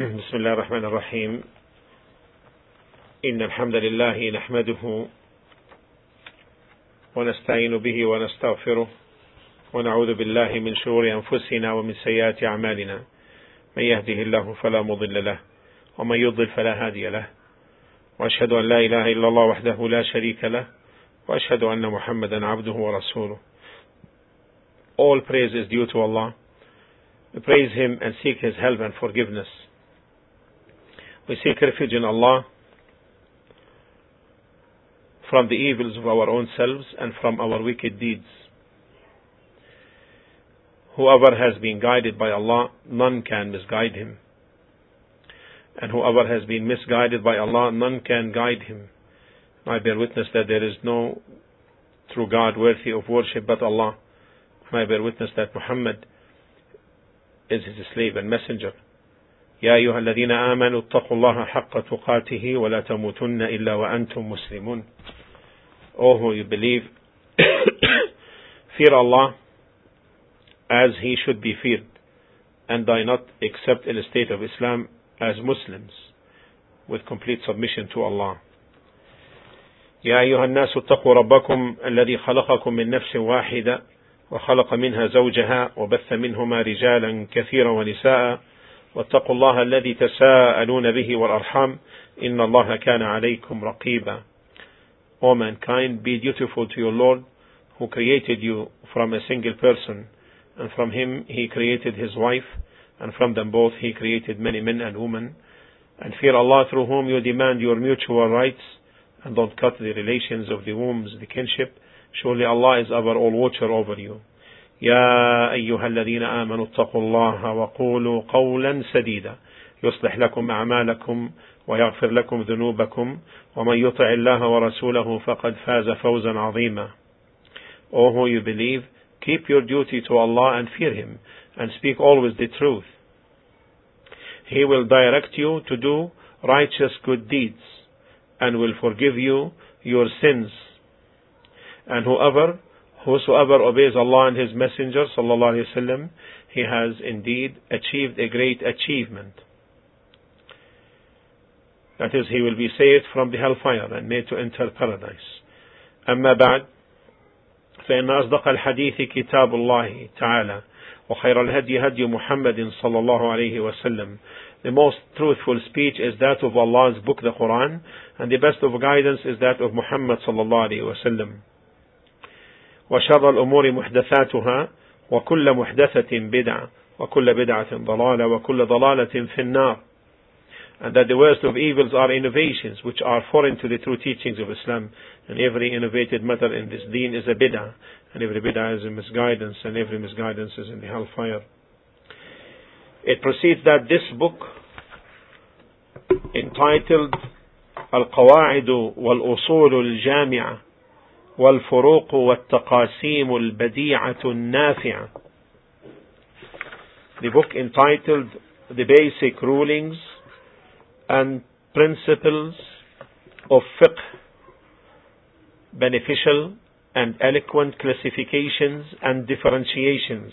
بسم الله الرحمن الرحيم إن الحمد لله نحمده ونستعين به ونستغفره ونعوذ بالله من شرور أنفسنا ومن سيئات أعمالنا من يهده الله فلا مضل له ومن يضلل فلا هادي له وأشهد أن لا إله إلا الله وحده لا شريك له وأشهد أن محمدا عبده ورسوله. All praise is due to Allah. We praise Him and seek His help and forgiveness. We seek refuge in Allah from the evils of our own selves and from our wicked deeds. Whoever has been guided by Allah, none can misguide him. And whoever has been misguided by Allah, none can guide him. I bear witness that there is no true God worthy of worship but Allah. I bear witness that Muhammad is His slave and messenger. يا أيها الذين آمنوا اتقوا الله حق تقاته ولا تموتن إلا وأنتم مسلمون. O who you believe, fear Allah as He should be feared, and die not except in a state of Islam as Muslims with complete submission to Allah. يا أيها الناس اتقوا ربكم الذي خلقكم من نفس واحدة وخلق منها زوجها وبث منهما رجالا كثيرا ونساء واتقوا الله الذي تساءلون به والأرحام إن الله كان عليكم رقيبا. O mankind, be dutiful to your Lord who created you from a single person, and from him He created his wife, and from them both He created many men and women, and fear Allah through whom you demand your mutual rights, and don't cut the relations of the wombs, the kinship. Surely Allah is our all-watcher over you. يا أيها الذين آمنوا اتقوا الله وقولوا قولا سديدا يصلح لكم أعمالكم ويغفر لكم ذنوبكم ومن يطع الله ورسوله فقد فاز فوزا عظيما. O who you believe, keep your duty to Allah and fear Him, and speak always the truth. He will direct you to do righteous good deeds, and will forgive you your sins. And whosoever obeys Allah and His Messenger sallallahu alaihi wasallam, he has indeed achieved a great achievement. That is, he will be saved from the hellfire and made to enter paradise. أما بعد فإن أصدق الحديث كتاب الله تعالى وخير الهدي هدي محمد صلى الله عليه وسلم. The most truthful speech is that of Allah's book, the Quran, and the best of guidance is that of Muhammad صلى الله عليه وسلم. وشر الأمور محدثاتها وكل محدثة بدعة وكل بدعة ضلالة وكل ضلالة في النار. And that the worst of evils are innovations which are foreign to the true teachings of Islam, and every innovated matter in this deen is a bid'ah, and every bid'ah is a misguidance, and every misguidance is in the hellfire. It proceeds that this book, entitled القواعد والأصول الجامعة والفروق والتقاسيم البديعة النافعة, the book entitled The Basic Rulings and Principles of Fiqh, Beneficial and Eloquent Classifications and Differentiations.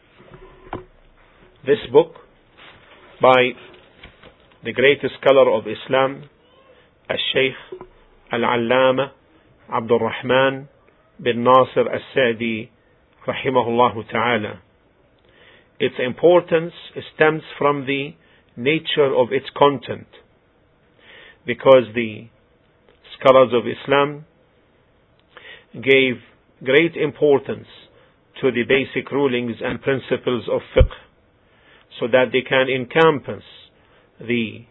This book by the greatest scholar of Islam, Al-Shaykh Al-Allama Abdul Rahman bin Nasir Al-Sa'di rahimahullah ta'ala. Its importance stems from the nature of its content, because the scholars of Islam gave great importance to the basic rulings and principles of fiqh, so that they can encompass the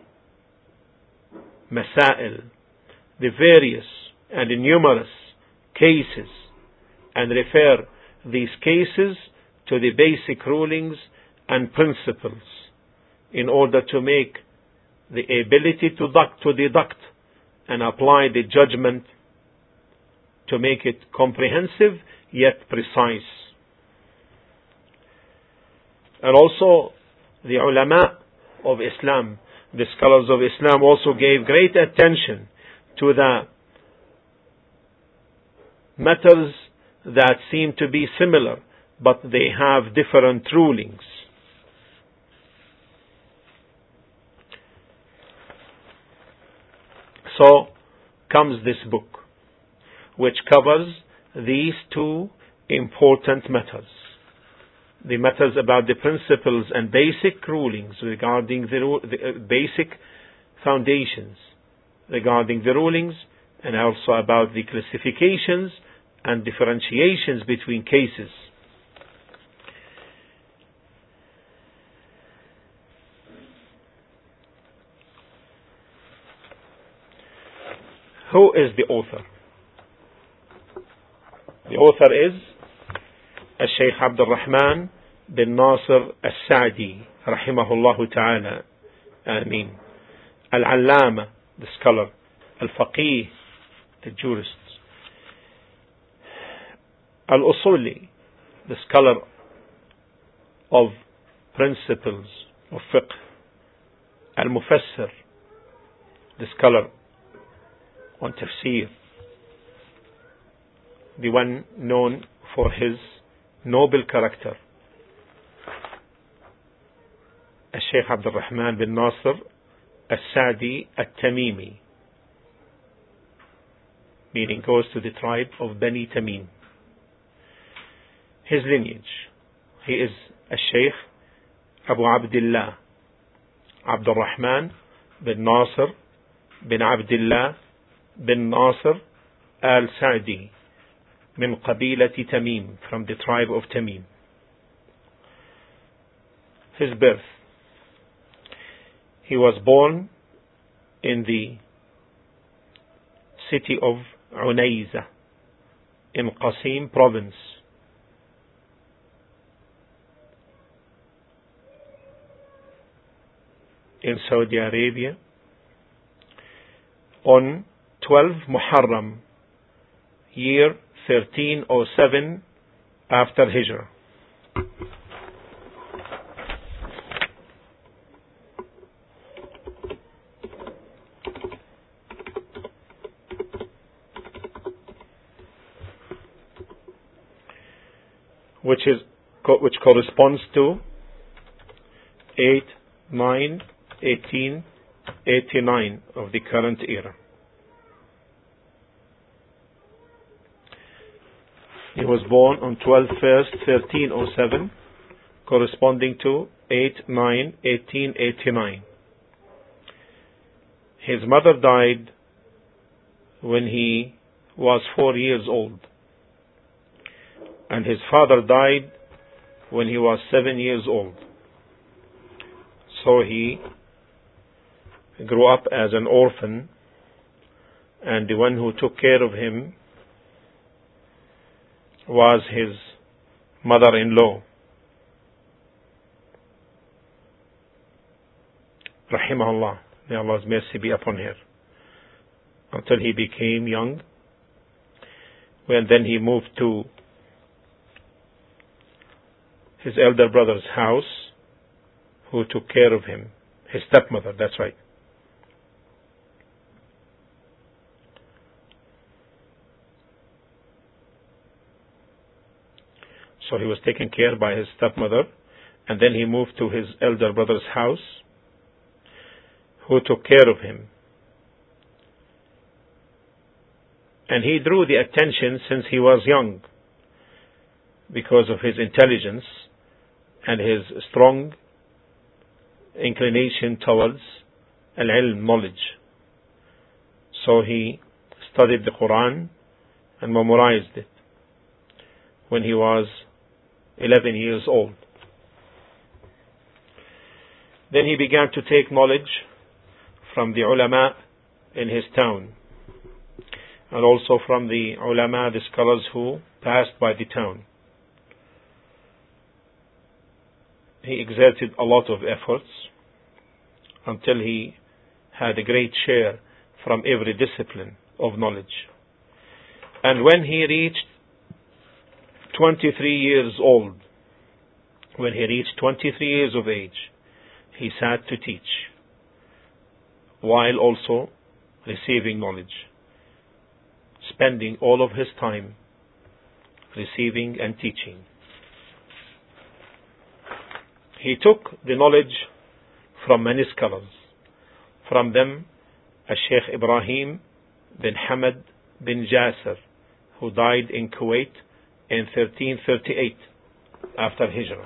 masail, the various and numerous cases, and refer these cases to the basic rulings and principles in order to make the ability to deduct and apply the judgment, to make it comprehensive yet precise. And also the ulama of Islam, the scholars of Islam, also gave great attention to the matters that seem to be similar but they have different rulings. So comes this book, which covers these two important matters. The matters about the principles and basic rulings regarding the basic foundations regarding the rulings, and also about the classifications and differentiations between cases. Who is the author? The author is Al-Shaykh Abdul Rahman bin Nasir Al-Sa'di rahimahullah ta'ala. Ameen. Al-Allama, the scholar. Al-Faqih, the jurist. Al-Usuli, the scholar of principles of fiqh. Al-Mufassir, the scholar on tafsir, the one known for his noble character. Al-Shaykh Abdul Rahman bin Nasir Al-Sa'di Al-Tamimi, meaning goes to the tribe of Bani Tamim. His lineage, he is Al-Shaykh Abu Abdullah Abdul Rahman bin Nasir bin Abdullah bin Nasir Al-Sa'di min Qabilati Tamim, from the tribe of Tamim. His birth, he was born in the city of Unayza in Qasim province, in Saudi Arabia, on 12 Muharram, year 1307 after Hijrah. Which corresponds to 8/9/1889 of the current era. He was born on 12/1/1307, corresponding to 8/9/1889. His mother died when he was 4 years old, and his father died when he was 7 years old. So he grew up as an orphan, and the one who took care of him was his mother-in-law, rahimahullah, may Allah's mercy be upon her, until he became young, when then he moved to his elder brother's house, who took care of him, his stepmother, that's right. So he was taken care by his stepmother, and then he moved to his elder brother's house, who took care of him. And he drew the attention since he was young, because of his intelligence and his strong inclination towards al-ilm, knowledge. So he studied the Quran and memorized it when he was 11 years old. Then he began to take knowledge from the ulama in his town, and also from the ulama, the scholars who passed by the town. He exerted a lot of efforts until he had a great share from every discipline of knowledge. And when he reached 23 years old, when he reached 23 years of age, he sat to teach, while also receiving knowledge, spending all of his time receiving and teaching. He took the knowledge from many scholars. From them, Sheikh Ibrahim bin Hamad bin Jasser, who died in Kuwait in 1338 after Hijrah.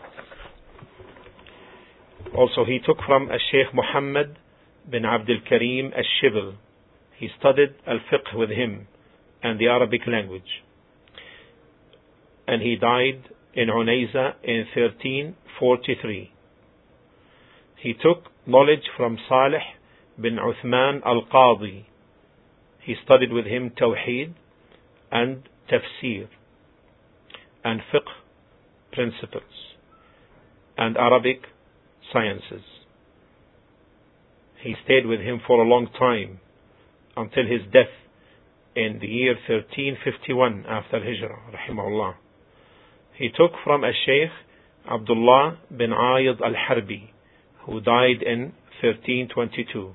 Also he took from Sheikh Muhammad bin Abdul Karim al-Shibl. He studied al-fiqh with him and the Arabic language. And he died in Unayza in 1343. He took knowledge from Salih bin Uthman al-Qadi. He studied with him Tawheed and Tafsir and fiqh principles and Arabic sciences. He stayed with him for a long time until his death in the year 1351 after Hijrah, rahimahullah. He took from a Sheikh Abdullah bin Ayyad al-Harbi, who died in 1322.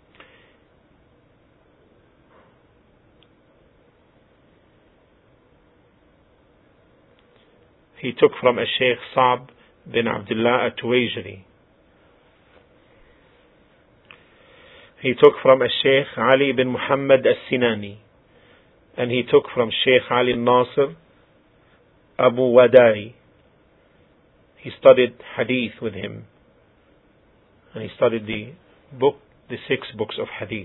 He took from a Sheikh Sa'b bin Abdullah al-Tuwajri. He took from a Sheikh Ali bin Muhammad al-Sinani. And he took from Sheikh Ali al-Nasir Abu Wadai. He studied Hadith with him. And he studied the 6 books of Hadith.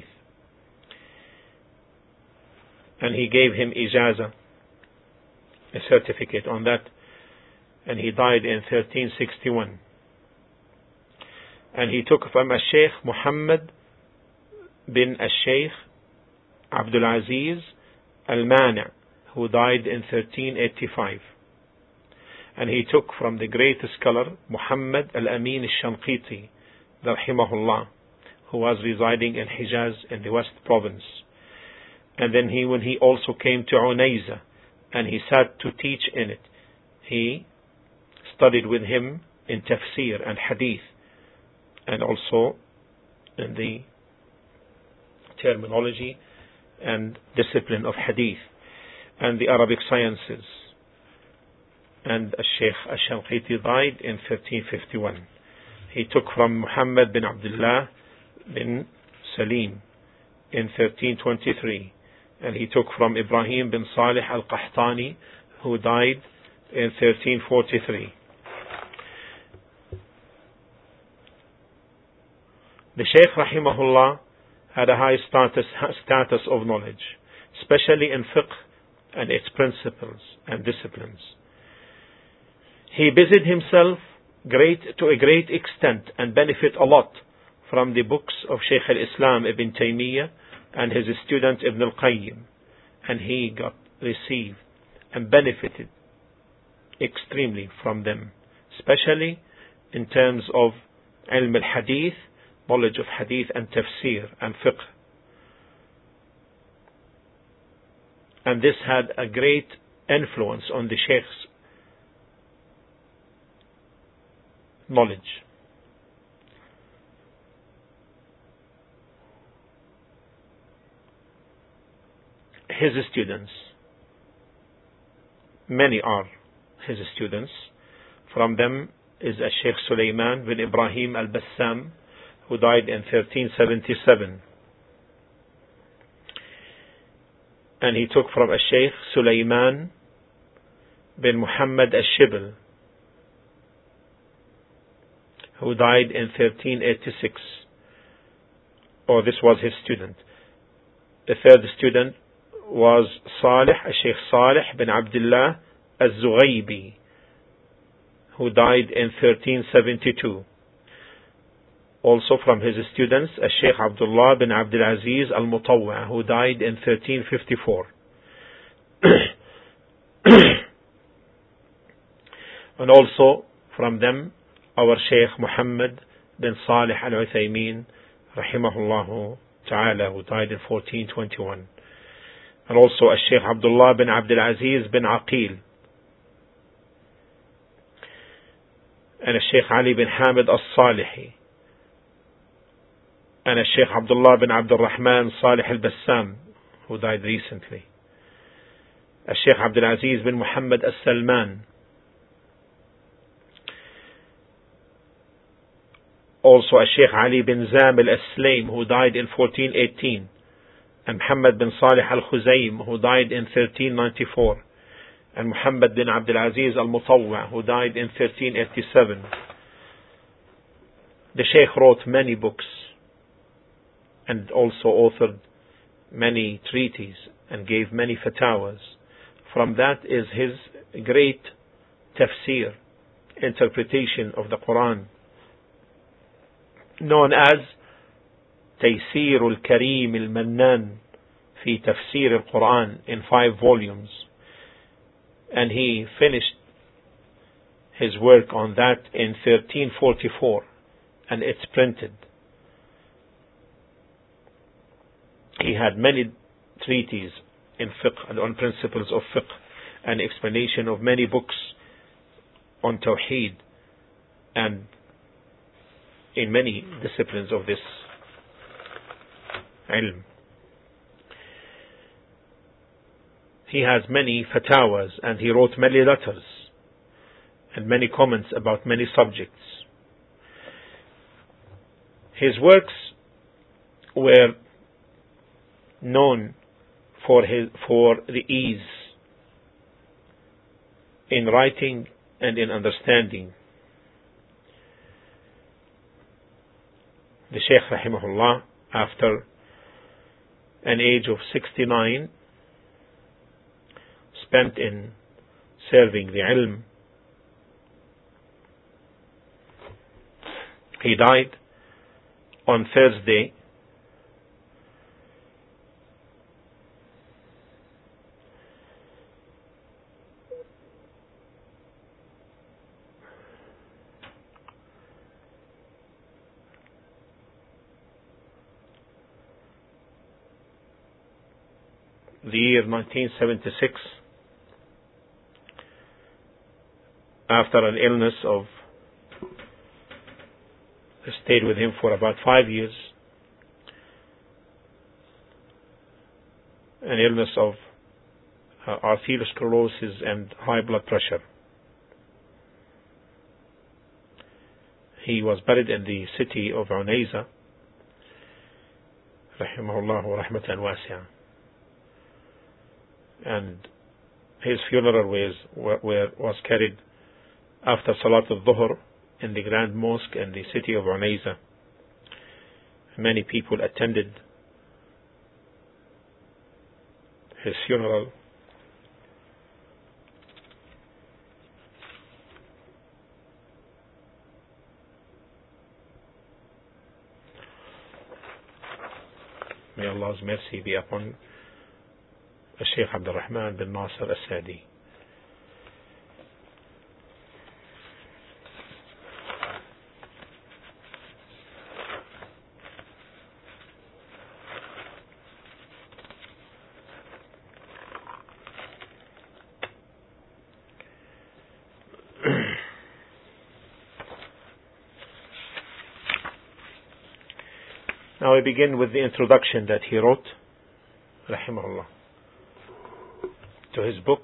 And he gave him Ijazah, a certificate on that. And he died in 1361. And he took from a Sheikh Muhammad bin al-Sheikh Abdul Aziz al-Mani', who died in 1385. And he took from the great scholar Muhammad al-Amin al-Shanqiti, rahimahullah, who was residing in Hijaz in the West Province. And then when he also came to Unayza and he sat to teach in it, he studied with him in Tafsir and Hadith, and also in the terminology and discipline of Hadith and the Arabic sciences. And Sheikh al-Shanqiti died in 1351. He took from Muhammad bin Abdullah bin Salim in 1323. And he took from Ibrahim bin Salih al-Qahtani, who died in 1343. The Shaykh rahimahullah had a high status of knowledge, especially in fiqh and its principles and disciplines. He busied himself to a great extent and benefit a lot from the books of Shaykh al-Islam Ibn Taymiyyah and his student Ibn al-Qayyim, and he received and benefited extremely from them, especially in terms of ilm al-hadith, knowledge of hadith and tafsir and fiqh. And this had a great influence on the Shaykh's knowledge. His students, many are his students. From them is a Sheikh Sulaiman bin Ibrahim al-Bassam, who died in 1377. And he took from a Sheikh Sulaiman bin Muhammad al-Shibl, who died in 1386. Or this was his student. The third student was Sheikh Salih bin Abdullah al-Zughaybi, who died in 1372. Also from his students, Sheikh Abdullah bin Abdul Aziz al-Mutawwa, who died in 1354. And also from them, our Sheikh Muhammad bin Salih al-Uthaymin, rahimahullah ta'ala, who died in 1421. And also Sheikh Abdullah bin Abdul Aziz bin Aqil. And Sheikh Ali bin Hamid al-Salihi. And Sheikh Abdullah bin Abdul Rahman Salih al-Bassam, who died recently. Sheikh Abdul Aziz bin Muhammad al-Salman. Also Sheikh Ali bin Zamil al-Sulaim, who died in 1418, and Muhammad bin Salih al-Khuzaim, who died in 1394, and Muhammad bin Abdul Aziz al-Mutawwa, who died in 1387. The Sheikh wrote many books and also authored many treatises and gave many fatawas. From that is his great tafsir, interpretation of the Quran, known as Taysir al-Karim al-Mannan fi Tafsir al-Quran, in 5 volumes. And he finished his work on that in 1344, and it's printed. He had many treatises in fiqh and on principles of fiqh, and explanation of many books on tawheed and in many disciplines of this ilm. He has many fatawas, and he wrote many letters and many comments about many subjects. His works were known for the ease in writing and in understanding. The Shaykh rahimahullah, after an age of 69, spent in serving the ilm. He died on Thursday, the year 1976, after an illness stayed with him for about 5 years, an illness of arteriosclerosis and high blood pressure. He was buried in the city of Unayza, rahimahullah wa rahmatan wasi'ah. And his funeral was carried after Salat al-Dhuhr in the Grand Mosque in the city of Unayza. Many people attended his funeral. May Allah's mercy be upon Sheikh Abdul Rahman bin Nasir al-Sadi. Now we begin with the introduction that he wrote, rahimahullah, to his book.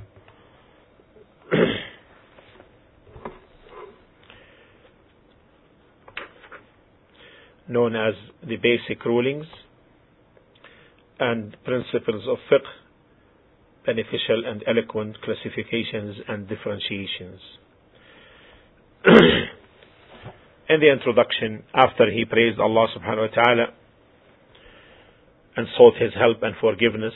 Known as the Basic Rulings and Principles of Fiqh, Beneficial and Eloquent Classifications and Differentiations. In the introduction, after he praised Allah subhanahu wa ta'ala and sought his help and forgiveness,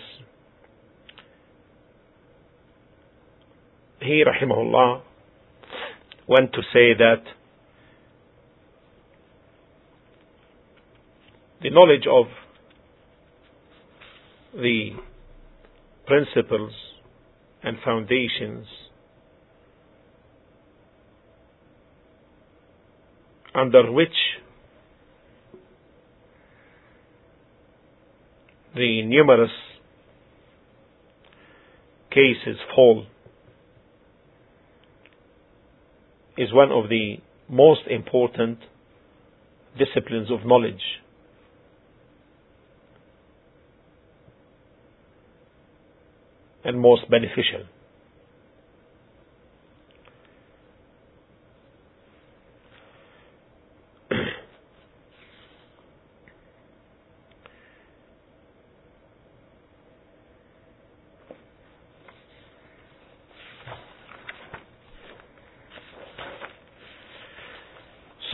he, rahimahullah, went to say that the knowledge of the principles and foundations under which the numerous cases fall is one of the most important disciplines of knowledge. And most beneficial.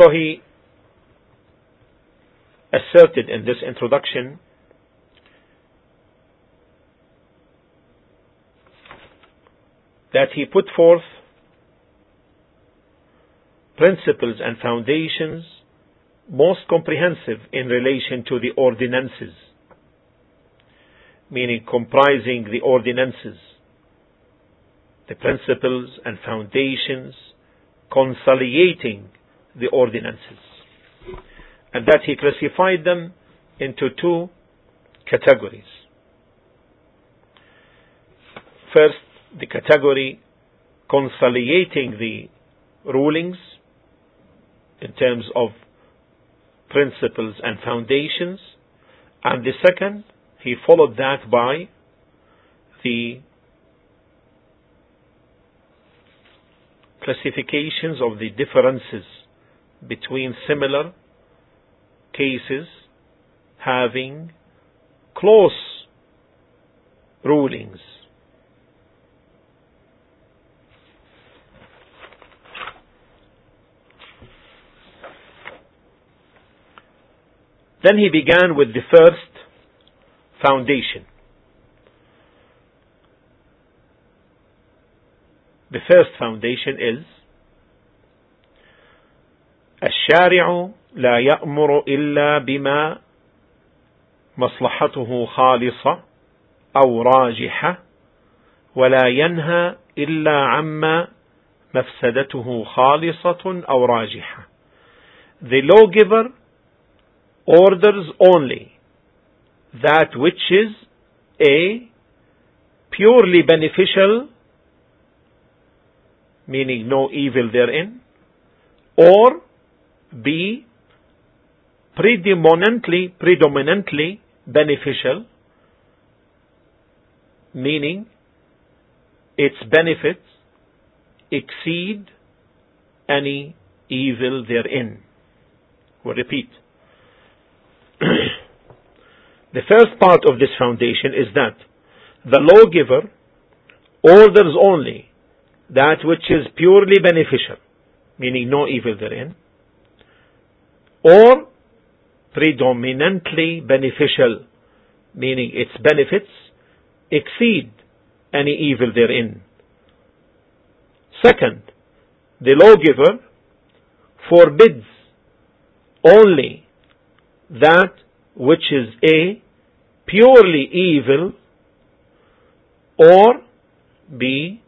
So he asserted in this introduction that he put forth principles and foundations most comprehensive in relation to the ordinances, meaning comprising the ordinances, the principles and foundations conciliating the ordinances, and that he classified them into two categories. First, the category conciliating the rulings in terms of principles and foundations, and the second, he followed that by the classifications of the differences between similar cases having close rulings. Then he began with the first foundation. The first foundation is الشارع لا يأمر إلا بما مصلحته خالصة أو راجحة ولا ينهى إلا عما مفسدته خالصة أو راجحة. The lawgiver orders only that which is A, purely beneficial, meaning no evil therein, or B, predominantly beneficial, meaning its benefits exceed any evil therein. We'll repeat. The first part of this foundation is that the lawgiver orders only that which is purely beneficial, meaning no evil therein, or predominantly beneficial, meaning its benefits exceed any evil therein. Second, the lawgiver forbids only that which is A, purely evil, or B,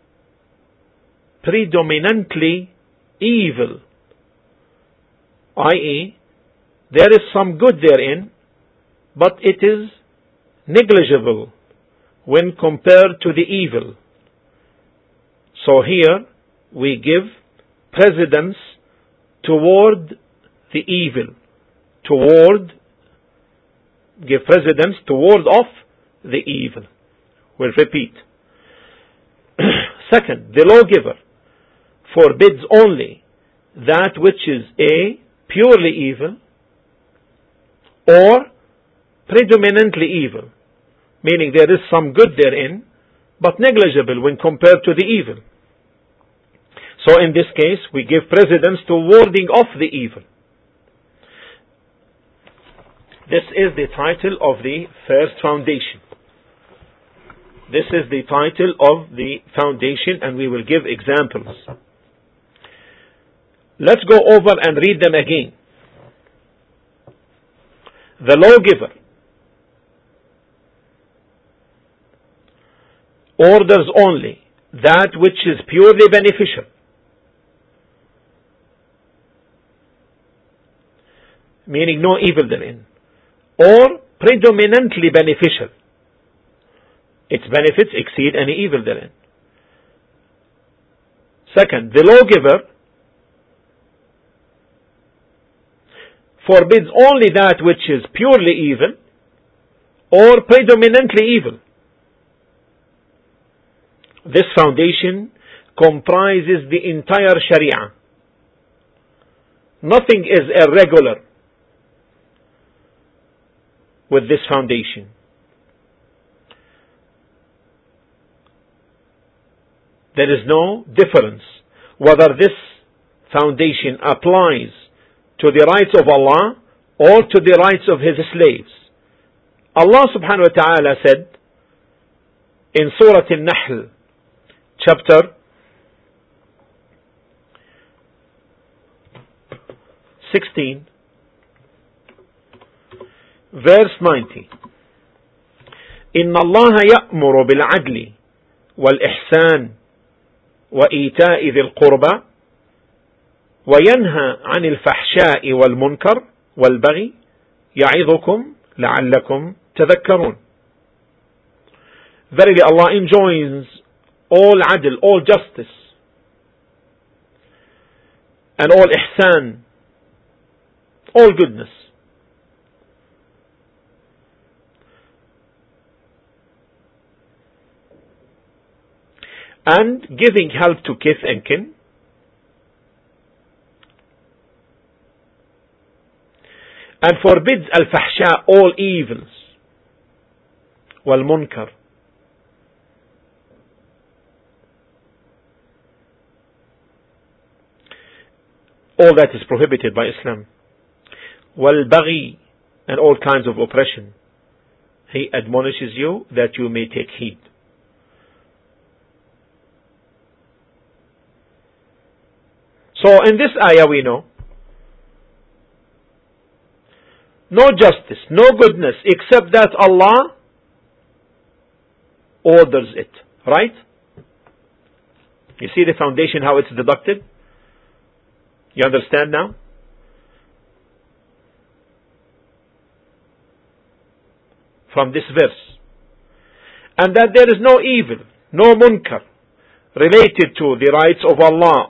predominantly evil, i.e., there is some good therein, but it is negligible when compared to the evil. So here we give precedence toward the evil, give precedence toward off the evil. We'll repeat. Second, the lawgiver forbids only that which is A, purely evil, or predominantly evil, meaning there is some good therein, but negligible when compared to the evil. So in this case, we give precedence to warding off the evil. This is the title of the first foundation. This is the title of the foundation, and we will give examples. Let's go over and read them again. The lawgiver orders only that which is purely beneficial, meaning no evil therein, or predominantly beneficial. Its benefits exceed any evil therein. Second, the lawgiver forbids only that which is purely evil or predominantly evil. This foundation comprises the entire Sharia. Nothing is irregular with this foundation. There is no difference whether this foundation applies to the rights of Allah or to the rights of His slaves. Allah subhanahu wa ta'ala said in Surah Al-Nahl, chapter 16, verse 90, إن الله يأمر بالعدل والإحسان وإيتاء ذي القربى وينهى عن الفحشاء والمنكر والبغي يعظكم لعلكم تذكرون. Verily Allah enjoins all adl, all justice, and all ihsan, all goodness. And giving help to kith and kin, and forbids al-fahsha, all evils, wal-munkar, all that is prohibited by Islam, wal-baghi, and all kinds of oppression. He admonishes you that you may take heed. So in this ayah we know no justice, no goodness, except that Allah orders it. Right? You see the foundation, how it's deducted? You understand now? From this verse. And that there is no evil, no munkar related to the rights of Allah,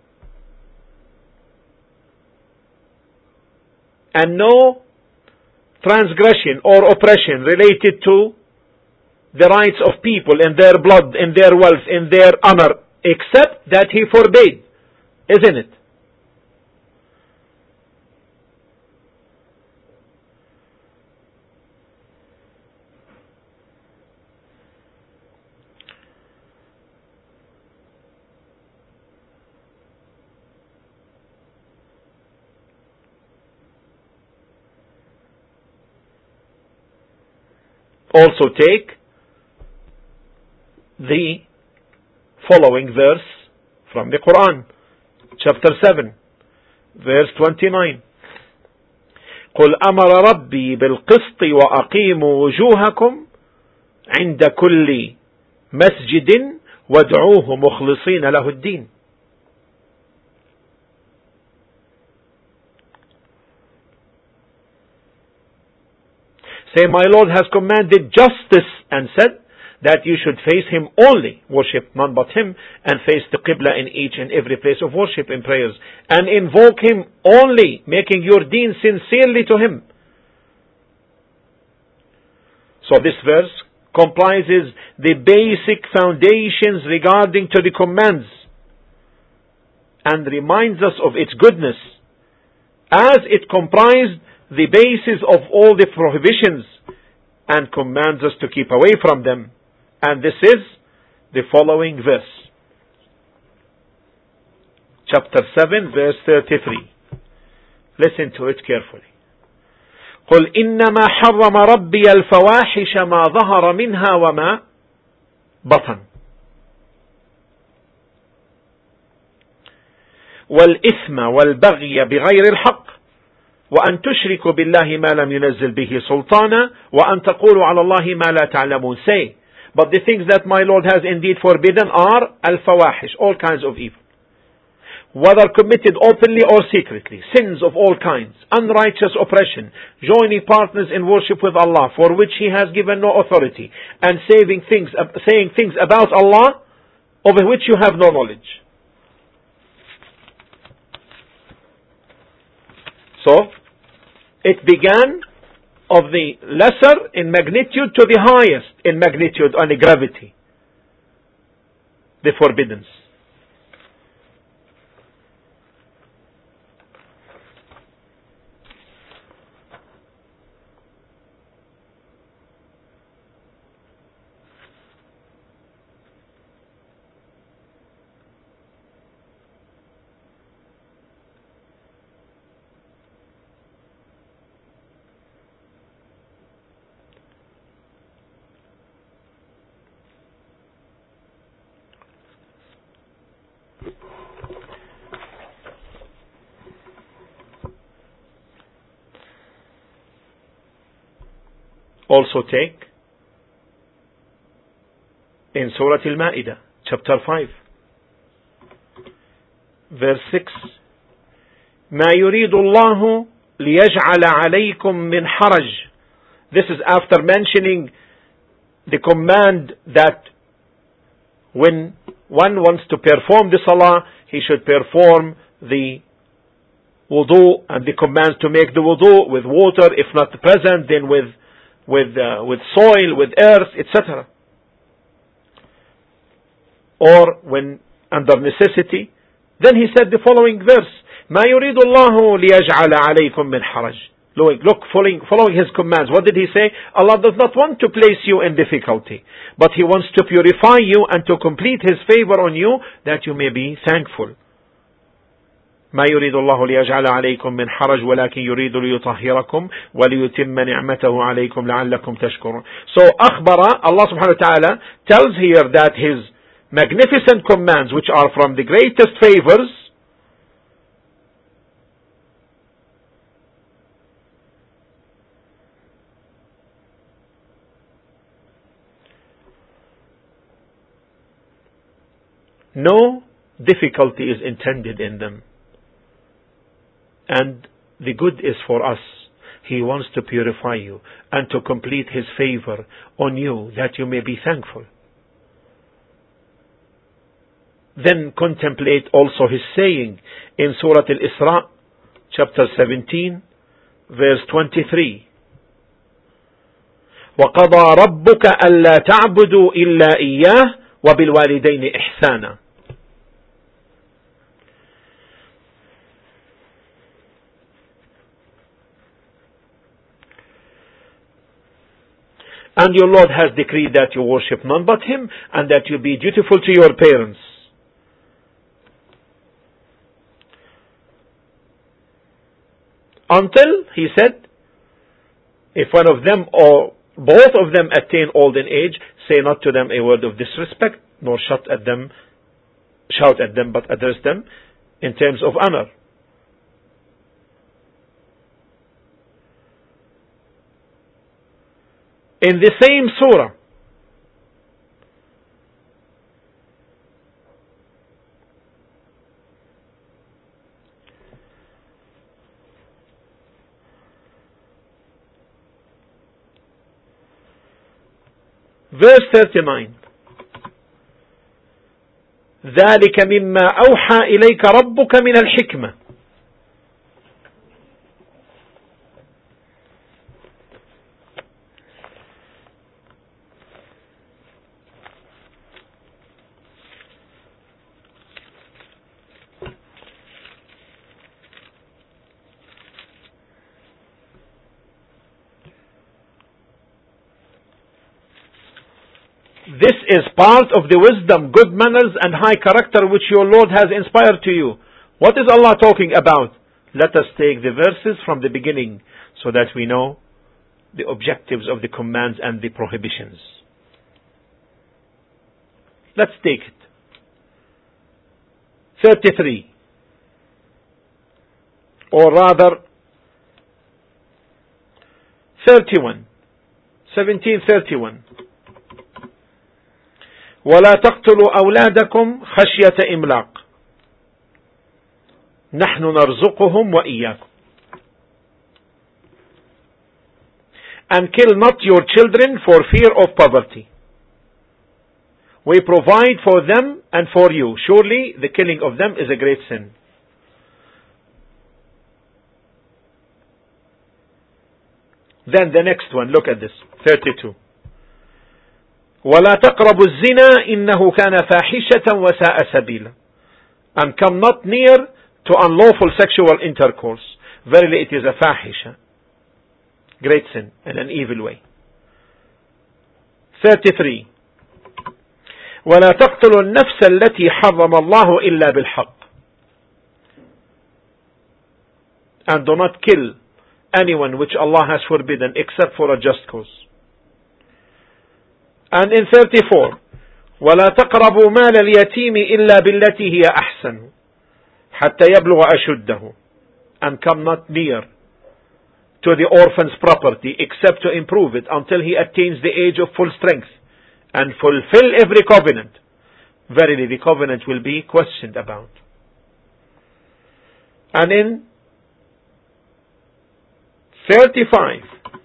and no transgression or oppression related to the rights of people in their blood, in their wealth, in their honor, except that He forbade, isn't it? Also take the following verse from the Quran, chapter 7, verse 29. قل أمر ربي بالقسط وأقيموا وجوهكم عند كل مسجد وادعوه مخلصين له الدين. Say, my Lord has commanded justice and said that you should face Him only, worship none but Him, and face the Qibla in each and every place of worship in prayers, and invoke Him only, making your deen sincerely to Him. So this verse comprises the basic foundations regarding to the commands and reminds us of its goodness, as it comprised the basis of all the prohibitions and commands us to keep away from them. And this is the following verse. Chapter 7, verse 33. Listen to it carefully. قل إنما حرم ربي الفواحش ما ظهر منها وما بطن والإثم والبغي بغير الحق وأن تشركوا بالله ما لم ينزل به سلطانا وأن تقولوا على الله ما لا تعلمون. Say, but the things that my Lord has indeed forbidden are al-fawahish, all kinds of evil, whether committed openly or secretly, sins of all kinds, unrighteous oppression, joining partners in worship with Allah for which He has given no authority, and saying things about Allah over which you have no knowledge. So, it began of the lesser in magnitude to the highest in magnitude and gravity. The forbiddance. also take in Surah Al-Ma'idah, chapter 5, verse 6. ما يريد الله ليجعل عليكم من حرج. This is after mentioning the command that when one wants to perform the salah, he should perform the wudu, and the commands to make the wudu with water, if not present, then with soil, with earth, etc. Or when under necessity, then he said the following verse: ما يريد الله ليجعل عليكم من حرج. Look, following his commands, what did he say? Allah does not want to place you in difficulty, but he wants to purify you and to complete his favor on you, that you may be thankful. ما يريد الله ليجعل عليكم من حرج ولكن يريد ليطهركم وليتم نعمته عليكم لعلكم تشكرون. So Allah subhanahu wa ta'ala tells here that his magnificent commands, which are from the greatest favors, no difficulty is intended in them, and the good is for us. He wants to purify you and to complete his favor on you, that you may be thankful. Then contemplate also his saying in Surah Al-Isra, chapter 17, verse 23. وَقَضَى رَبُّكَ أَلَّا تَعْبُدُوا إِلَّا إِيَّاهُ وَبِالْوَالِدَيْنِ إِحْسَانًا. And your Lord has decreed that you worship none but him, and that you be dutiful to your parents. Until, he said, if one of them or both of them attain old age, say not to them a word of disrespect, nor shout at them, but address them in terms of honor. In the same surah, verse 39, ذلك مما أوحى إليك ربك من الحكمة. This is part of the wisdom, good manners and high character which your Lord has inspired to you. What is Allah talking about? Let us take the verses from the beginning so that we know the objectives of the commands and the prohibitions. Let's take it. 33. Or rather 31. 1731. ولا تقتلوا أولادكم خشية إملاق نحن نرزقهم وإياكم. And kill not your children for fear of poverty. We provide for them and for you. Surely the killing of them is a great sin. Then the next one, look at this, 32. ولا تقربوا الزنا إنه كان فاحشة وساء سبيلا. And come not near to unlawful sexual intercourse. Verily it is a fahisha, great sin and an evil way. 33. ولا تقتلوا النفس التي حرم الله إلا بالحق. And do not kill anyone which Allah has forbidden except for a just cause. And in 34, ولا تقربوا مال اليتيم إلا بالتي هي أحسن حتى يبلغ أشده. And come not near to the orphan's property except to improve it until he attains the age of full strength and fulfill every covenant, verily the covenant will be questioned about. And in 35,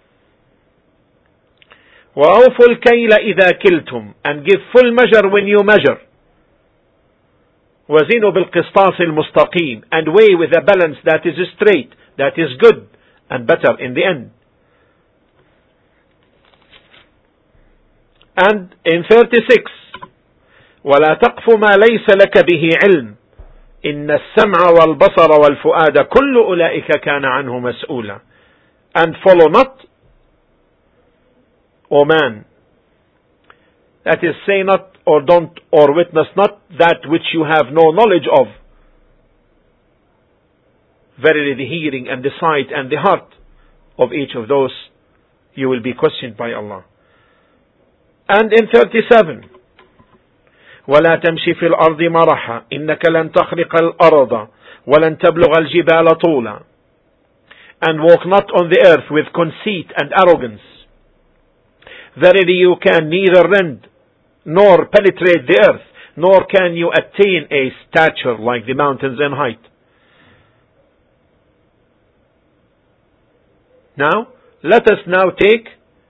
وَأَوْفُوا الْكَيْلَ إِذَا كِلْتُمْ, and give full measure when you measure. وَزِنُوا بِالْقِسْطَاسِ الْمُسْتَقِيمِ, and weigh with a balance that is straight, that is good and better in the end. And in 36, وَلَا تَقْفُ مَا لَيْسَ لَكَ بِهِ عِلْمٍ إِنَّ السَّمْعَ وَالْبَصَرَ وَالْفُؤَادَ كُلُّ أُولَئِكَ كَانَ عَنْهُ مَسْئُولًا. And follow not, O man, that is, say not or don't or witness not that which you have no knowledge of. Verily the hearing and the sight and the heart of each of those you will be questioned by Allah. And in 37, وَلَا تَمْشِ فِي الْأَرْضِ مَرَحًا إِنَّكَ لَن تَخْرِقَ الْأَرْضَ وَلَن تَبْلُغَ الْجِبَالَ طُولًا. And walk not on the earth with conceit and arrogance. Verily you can neither rend nor penetrate the earth, nor can you attain a stature like the mountains in height. Now, let us now take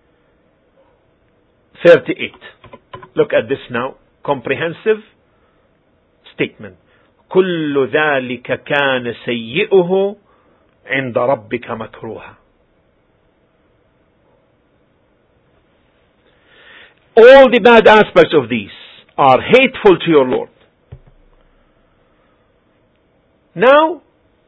38. Look at this now. Comprehensive statement. كل ذلك كان سيئه عند ربك مكروها. All the bad aspects of these are hateful to your Lord. Now,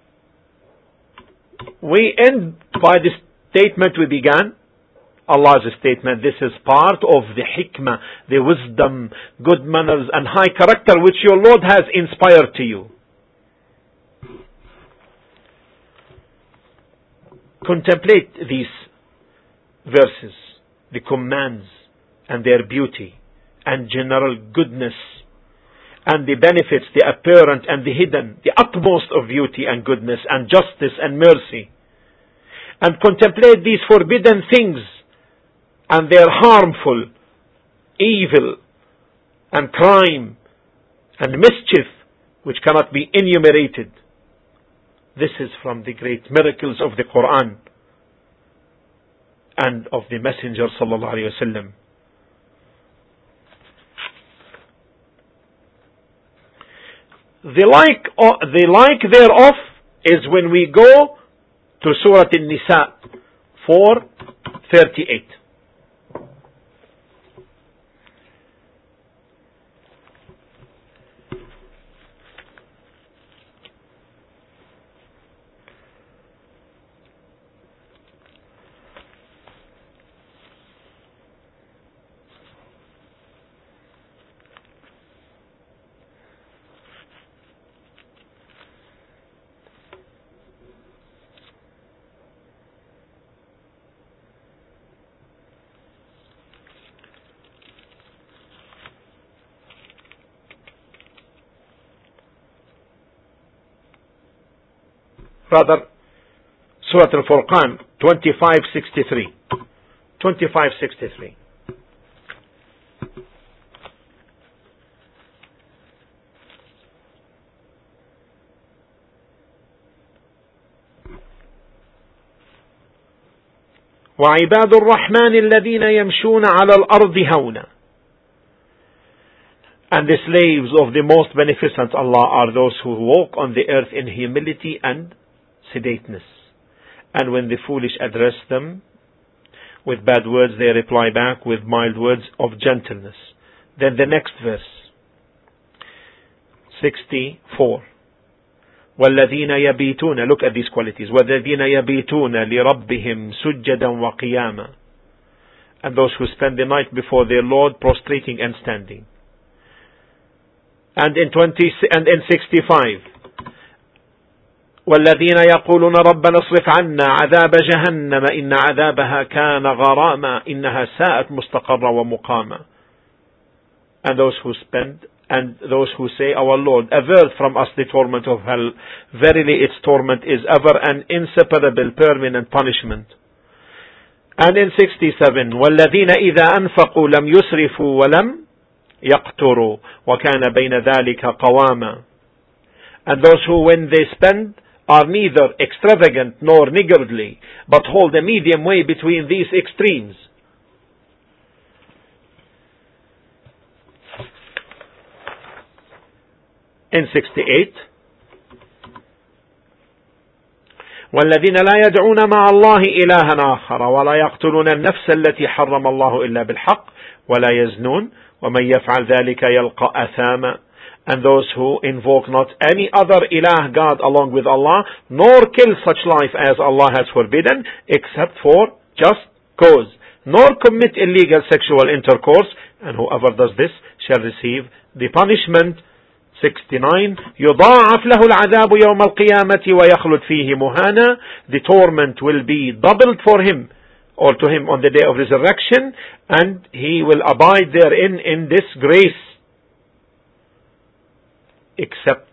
we end by the statement we began. Allah's statement, this is part of the hikmah, the wisdom, good manners and high character which your Lord has inspired to you. Contemplate these verses, the commands and their beauty and general goodness and the benefits, the apparent and the hidden, the utmost of beauty and goodness and justice and mercy. And contemplate these forbidden things and their harmful, evil and crime and mischief which cannot be enumerated. This is from the great miracles of the Quran and of the Messenger sallallahu alaihi wasallam. The like thereof is when we go to Surah An-Nisa 4:38. Rather, Surah Al-Furqan 25:63. 25:63. وعباد الرحمن الذين يمشون على الأرض هونا. And the slaves of the most beneficent Allah are those who walk on the earth in humility and sedateness. And when the foolish address them with bad words, they reply back with mild words of gentleness. Then the next verse, 64. وَالَّذِينَ يَبِيتُونَ, look at these qualities. وَالَّذِينَ يَبِيتُونَ لِرَبِّهِمْ سُجَّدًا وَقِيَامًا. And those who spend the night before their Lord prostrating and standing. And in 65. والذين يقولون ربنا اصرف عنا عذاب جهنم إن عذابها كان غراما إنها ساءت مستقرا ومقاما. And those who spend and those who say, Our Lord, avert from us the torment of hell. Verily its torment is ever an inseparable permanent punishment. And in 67, وَالَّذِينَ إِذَا أَنفَقُوا لَمْ يُسْرِفُوا وَلَمْ يَقْتُرُوا وَكَانَ بَيْنَ ذَلِكَ قَوَامًا. And those who, when they spend, are neither extravagant nor niggardly, but hold a medium way between these extremes. In 68, والذين لا يدعون مع الله إلها آخر ولا يقتلون النفس التي حرم الله إلا بالحق ولا يزنون ومن يفعل ذلك يلقى أثاما. And those who invoke not any other ilah God along with Allah, nor kill such life as Allah has forbidden, except for just cause, nor commit illegal sexual intercourse, and whoever does this shall receive the punishment. 69 يضاعف له العذاب يوم القيامة ويخلد فيه مهانا. The torment will be doubled for him or to him on the day of resurrection, and he will abide therein in disgrace. Except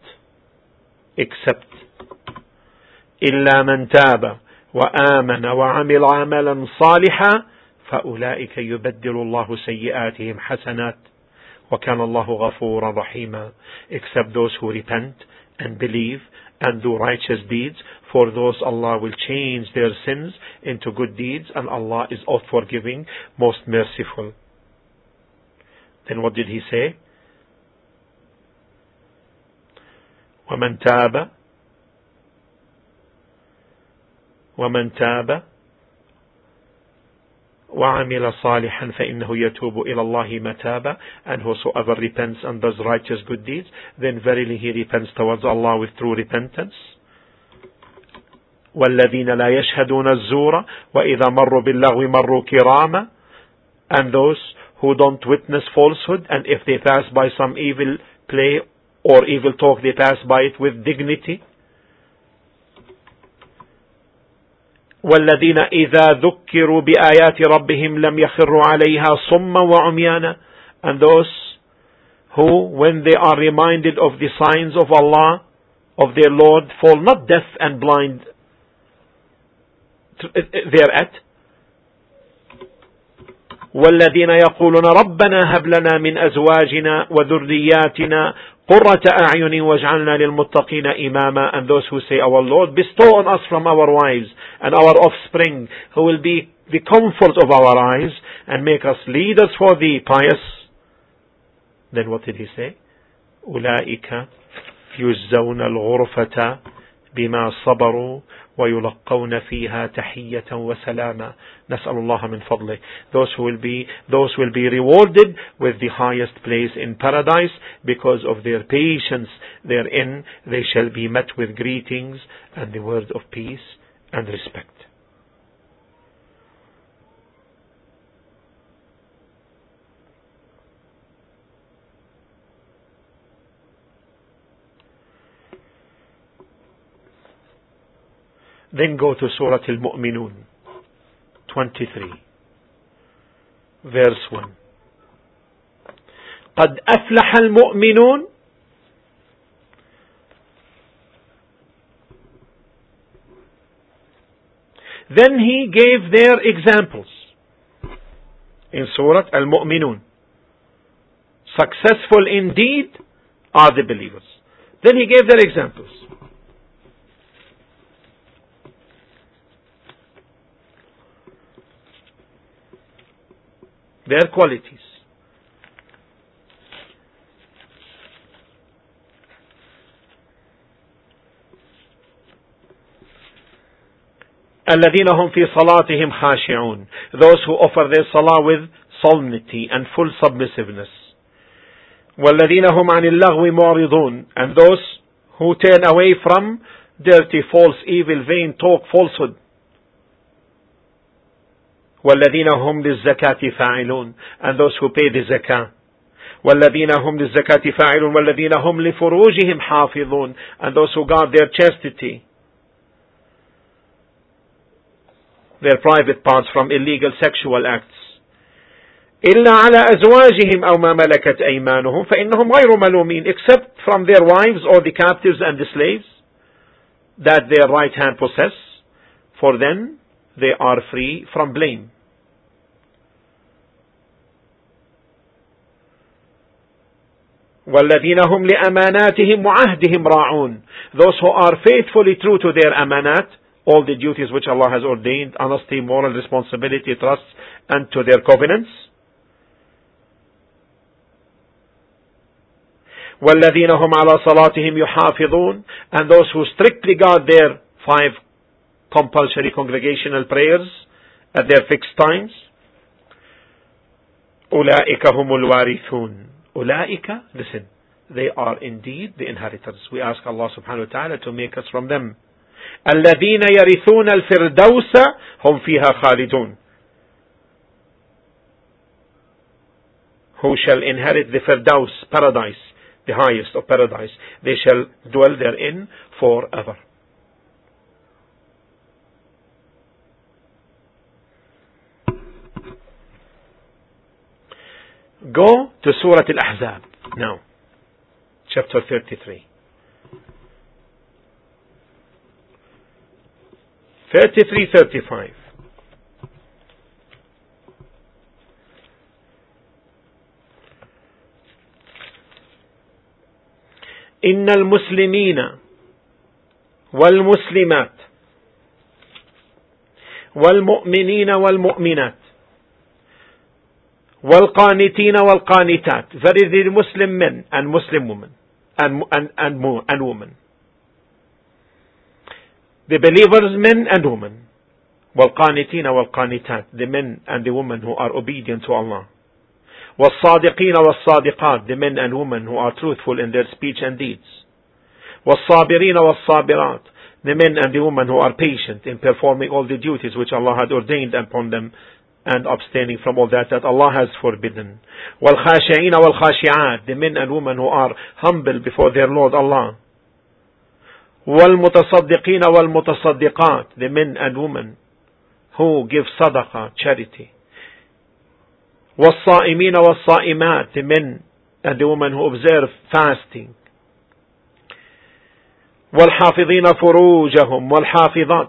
إلا من تاب وآمن وعمل عملا صالحا فأولئك يبدل الله سيئاتهم حسنات وَكَانَ اللَّهُ غَفُورًا رَحِيمًا. Except those who repent and believe and do righteous deeds, for those Allah will change their sins into good deeds, and Allah is oft forgiving, most merciful. Then what did he say? وَمَنْ تَابَ وَعَمِلَ صَالِحًا فَإِنَّهُ يَتُوبُ إِلَى اللَّهِ مَتَابًا. And whosoever repents and does righteous good deeds, then verily he repents towards Allah with true repentance. وَالَّذِينَ لَا يَشْهَدُونَ الزُّورَ وَإِذَا مَرُّوا بِاللَّغْوِ مَرُّوا كِرَامًا. And those who don't witness falsehood, and if they pass by some evil play or evil talk, they pass by it with dignity. وَالَّذِينَ إِذَا ذُكِّرُوا بِآيَاتِ رَبِّهِمْ لَمْ يَخِرُّوا عَلَيْهَا صُمًّا وَعُمْيَانًا. And those who, when they are reminded of the signs of Allah, of their Lord, fall not deaf and blind thereat. وَالَّذِينَ يَقُولُونَ رَبَّنَا هَبْ لَنَا مِنْ أَزْوَاجِنَا وَذُرِّيَّاتِنَا قُرَّةَ أَعْيُنٍ وَاجْعَلْنَا لِلْمُتَّقِينَ إِمَامًا. And those who say, Our Lord, bestow on us from our wives and our offspring, who will be the comfort of our eyes, and make us leaders for the pious. Then what did he say? أُولَئِكَ يُجْزَوْنَ الْغُرْفَةَ بما صبروا ويلقون فيها تحية وسلاما. نسأل الله من فضله. Those will be rewarded with the highest place in paradise because of their patience therein. They shall be met with greetings and the word of peace and respect. Then go to Surah Al-Mu'minun 23 verse 1. قد أفلح المؤمنون. Then he gave their examples in Surah Al-Mu'minun. Successful indeed are the believers. Then he gave their examples. Their qualities. الذين هم في صلاتهم خاشعون. Those who offer their salah with solemnity and full submissiveness. والذين هم عن اللغو معرضون. And those who turn away from dirty, false, evil, vain talk, falsehood. والذين هم للزكاة فاعلون. And those who pay the zakah. والذين هم للزكاة فاعلون والذين هم لفروجهم حافظون. And those who guard their chastity, their private parts, from illegal sexual acts. إلا على أزواجهم أو ما ملكت أيمانهم فإنهم غير ملومين, except from their wives or the captives and the slaves that their right hand possess, for them they are free from blame. وَالَّذِينَ هُمْ لِأَمَانَاتِهِمْ وَعَهْدِهِمْ رَاعُونَ, those who are faithfully true to their amanat, all the duties which Allah has ordained, honesty, moral responsibility, trust, and to their covenants. وَالَّذِينَ هُمْ عَلَى صَلَاتِهِمْ يُحَافِظُونَ, and those who strictly guard their 5 compulsory congregational prayers at their fixed times. أُولَئِكَ هُمُ الْوَارِثُونَ. Ulaika, listen, they are indeed the inheritors. We ask Allah subhanahu wa ta'ala to make us from them. الَّذِينَ يَرِثُونَ الْفِرْدَوْسَ هُمْ فِيهَا خَالِدُونَ, who shall inherit the Firdaus, paradise, the highest of paradise. They shall dwell therein forever. Go to Surah Al-Ahzab now, chapter 33. 33-35. إن المسلمين والمسلمات والمؤمنين والمؤمنات والقانتين والقانتات, very the Muslim men and Muslim women and women, the believers men and women, والقانتين والقانتات, the men and the women who are obedient to Allah, والصادقين والصادقات, the men and women who are truthful in their speech and deeds, والصابرين والصابرات, the men and the women who are patient in performing all the duties which Allah had ordained upon them and abstaining from all that Allah has forbidden. وَالْخَاشِعِينَ وَالْخَاشِعَاتِ, the men and women who are humble before their Lord Allah. وَالْمُتَصَدِّقِينَ وَالْمُتَصَدِّقَاتِ, the men and women who give sadaqah, charity. وَالصَّائِمِينَ وَالصَّائِمَاتِ, the men and the women who observe fasting. وَالْحَافِظِينَ فُرُوجَهُمْ وَالْحَافِظَاتِ,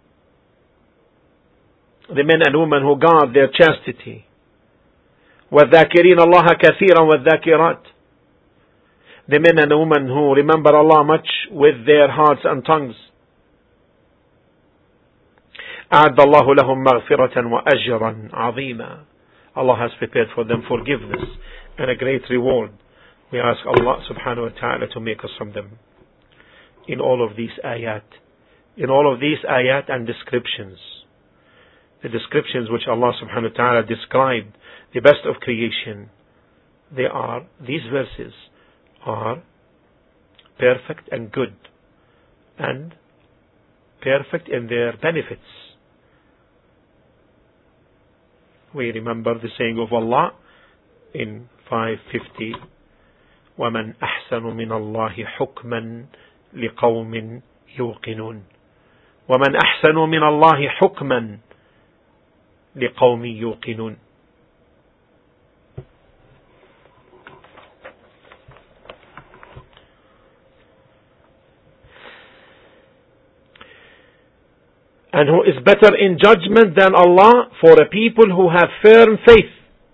the men and women who guard their chastity. وَالذَّاكِرِينَ اللَّهَ كَثِيرًا وَالذَّاكِرَاتِ, the men and women who remember Allah much with their hearts and tongues. أَعَدَّ اللَّهُ لَهُمْ مَغْفِرَةً وَأَجْرًا عَظِيمًا, Allah has prepared for them forgiveness and a great reward. We ask Allah subhanahu wa ta'ala to make us from them. In all of these ayat and descriptions, the descriptions which Allah subhanahu wa ta'ala described the best of creation, these verses are perfect and good and perfect in their benefits. We remember the saying of Allah in 550, وَمَنْ أَحْسَنُ مِنَ اللَّهِ حُكْمًا لِقَوْمٍ يُوقِنُونَ, وَمَنْ أَحْسَنُ مِنَ اللَّهِ حُكْمًا لقوم يوقنون. And who is better in judgment than Allah for a people who have firm faith?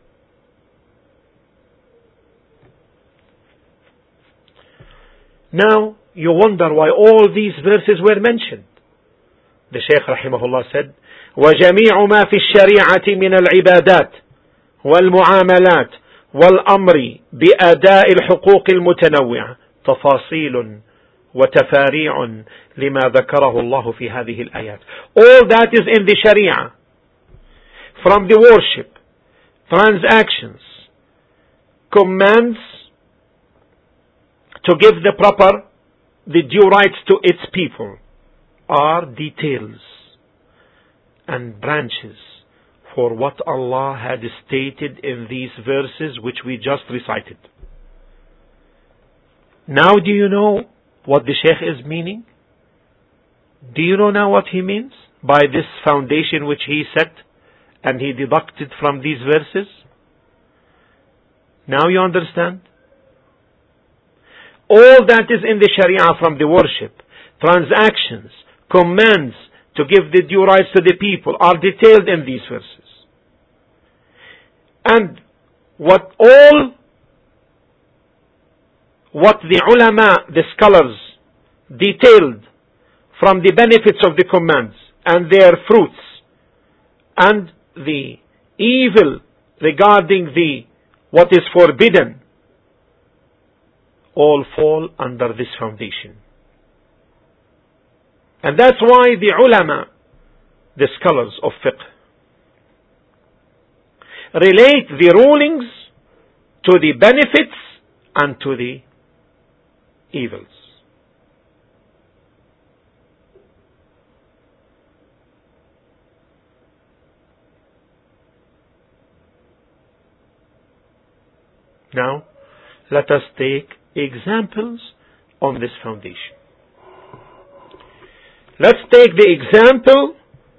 Now you wonder why all these verses were mentioned. The Shaykh rahimahullah said, وجميع ما في الشريعة من العبادات والمعاملات والأمر بأداء الحقوق المتنوعة تفاصيل وتفاريع لما ذكره الله في هذه الآيات. All that is in the Sharia, from the worship, transactions, commands to give the due rights to its people, are details and branches for what Allah had stated in these verses which we just recited. Now do you know what the Shaykh is meaning? Do you know now what he means by this foundation which he set and he deducted from these verses? Now you understand? All that is in the Sharia from the worship, transactions, commands to give the due rights to the people are detailed in these verses. And what the ulama, the scholars, detailed from the benefits of the commands and their fruits and the evil regarding what is forbidden, all fall under this foundation. And that's why the ulama, the scholars of fiqh, relate the rulings to the benefits and to the evils. Now, let us take examples on this foundation. Let's take the example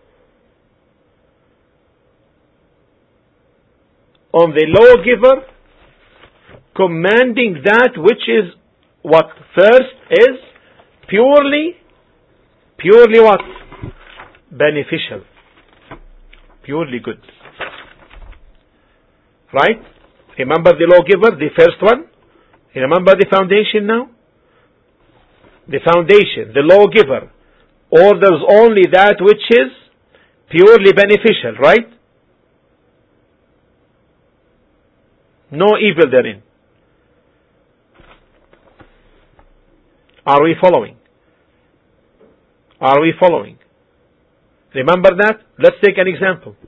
on the lawgiver commanding that which is what first is purely what? Beneficial. Purely good. Right? Remember the lawgiver, the first one? You remember the foundation now? The foundation, the lawgiver, orders only that which is purely beneficial, right? No evil therein. Are we following? Are we following? Remember that? Let's take an example.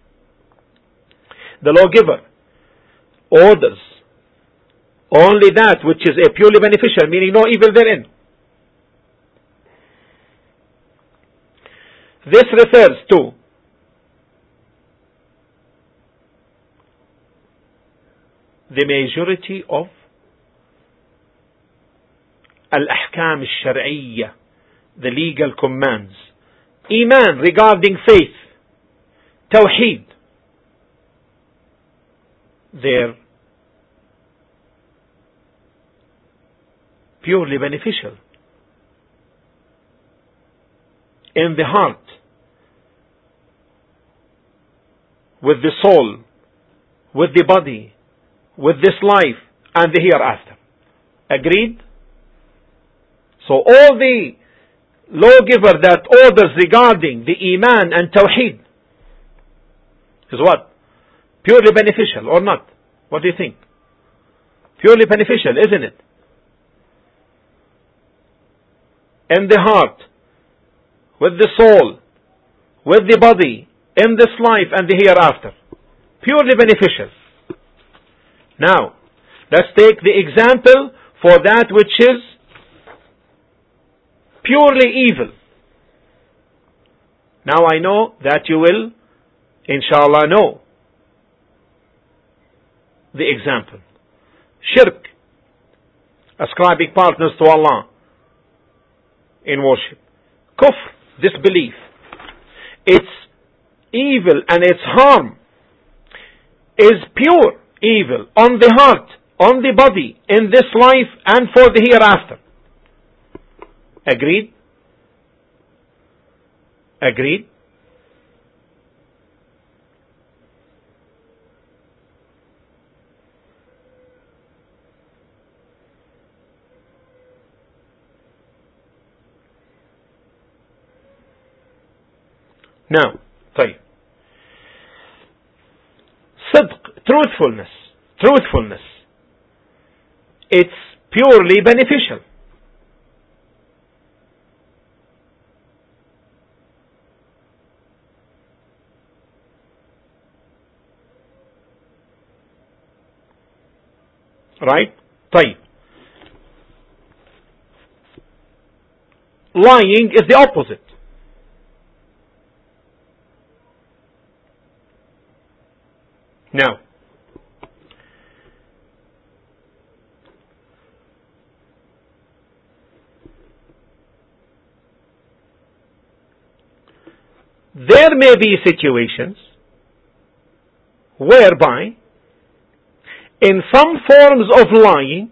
The lawgiver orders only that which is a purely beneficial, meaning no evil therein. This refers to the majority of al-ahkam al-shar'iyyah, the legal commands. Iman, regarding faith. Tawheed, they're purely beneficial. In the heart, with the soul, with the body, with this life and the hereafter. Agreed? So all the lawgiver that orders regarding the Iman and Tawheed is what? Purely beneficial or not? What do you think? Purely beneficial, isn't it? In the heart, with the soul, with the body, in this life and the hereafter. Purely beneficial. Now, let's take the example for that which is purely evil. Now I know that you will, inshallah, know the example. Shirk, ascribing partners to Allah in worship. Kufr, disbelief. Its evil and its harm is pure evil on the heart, on the body, in this life and for the hereafter. Agreed? Agreed? Now, طيب. صدق, truthfulness. It's purely beneficial. Right? طيب. Lying is the opposite. Now, there may be situations whereby in some forms of lying,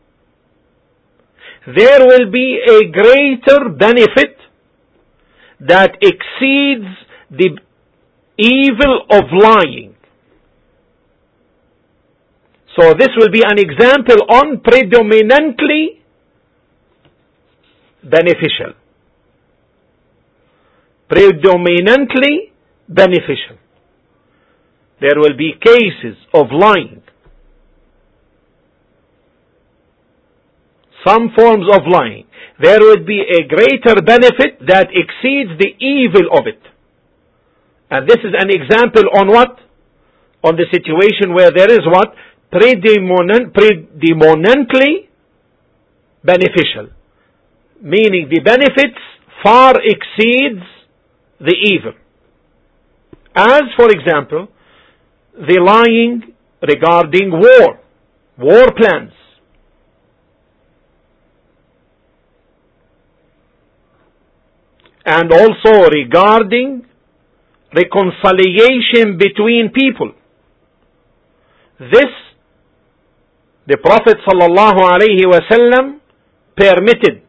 there will be a greater benefit that exceeds the evil of lying. So this will be an example on predominantly beneficial. Predominantly beneficial. There will be cases of lying. Some forms of lying. There will be a greater benefit that exceeds the evil of it. And this is an example on what? On the situation where there is what? Predominantly beneficial. Meaning the benefits far exceeds the evil. As, for example, the lying regarding war plans. And also regarding reconciliation between people. This, the Prophet ﷺ permitted.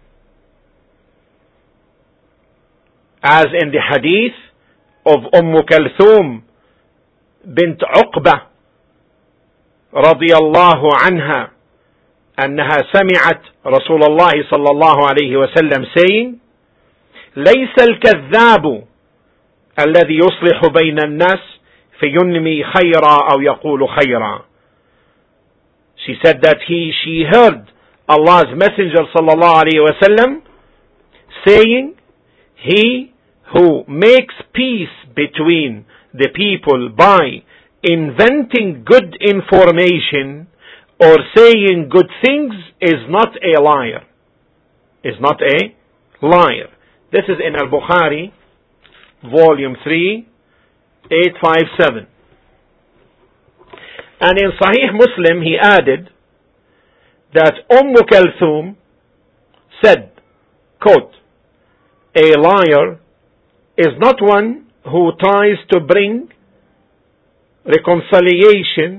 As in the hadith of Kulthum bint Uqbah رضي الله عنها أنها سمعت رسول الله صلى الله عليه وسلم saying ليس الكذاب الذي يصلح بين الناس فينمي خيرا أو يقول خيرا. She said that she heard Allah's Messenger صلى الله عليه وسلم saying, he who makes peace between the people by inventing good information or saying good things is not a liar. Is not a liar. This is in Al-Bukhari, volume 3, 857. And in Sahih Muslim he added that Kulthum said, quote, a liar is not one who tries to bring reconciliation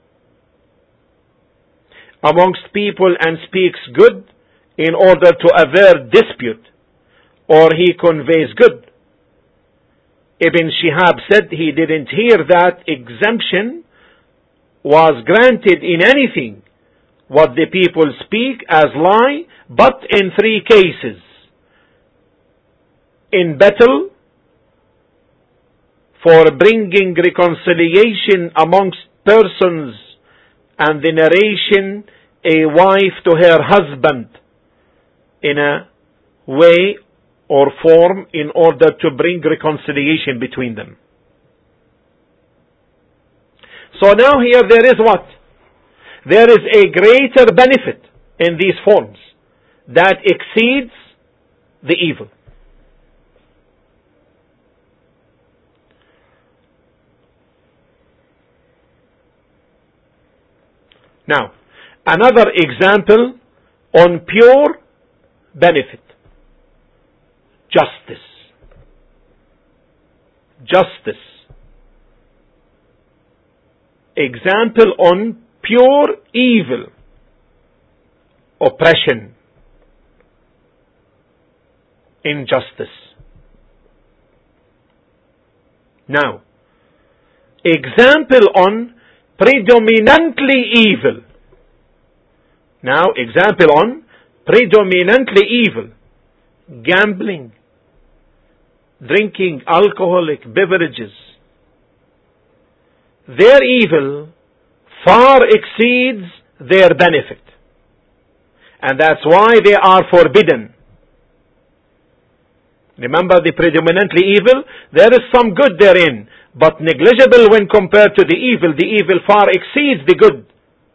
amongst people and speaks good in order to avert dispute, or he conveys good. Ibn Shihab said he didn't hear that exemption was granted in anything what the people speak as lie, but in 3 cases. In battle, for bringing reconciliation amongst persons, and the narration a wife to her husband in a way or form in order to bring reconciliation between them. So now here there is what? There is a greater benefit in these forms that exceeds the evil. Now, another example on pure benefit. Justice. Justice. Example on pure evil. Oppression. Injustice. Now, example on predominantly evil. Now, example on predominantly evil. Gambling. Drinking alcoholic beverages. Their evil far exceeds their benefit. And that's why they are forbidden. Remember the predominantly evil? There is some good therein, but negligible when compared to the evil. The evil far exceeds the good.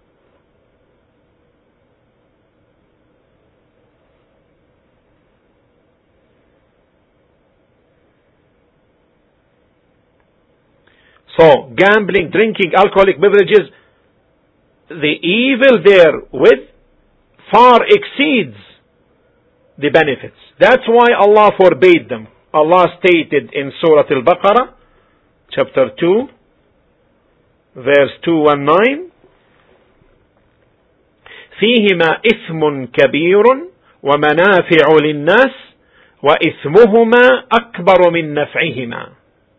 So, gambling, drinking, alcoholic beverages, the evil therewith far exceeds the benefits. That's why Allah forbade them. Allah stated in Surah Al-Baqarah, chapter 2, verse 219, فيهما إثم كبير ومنافع للناس وإثمهما أكبر من نفعهما.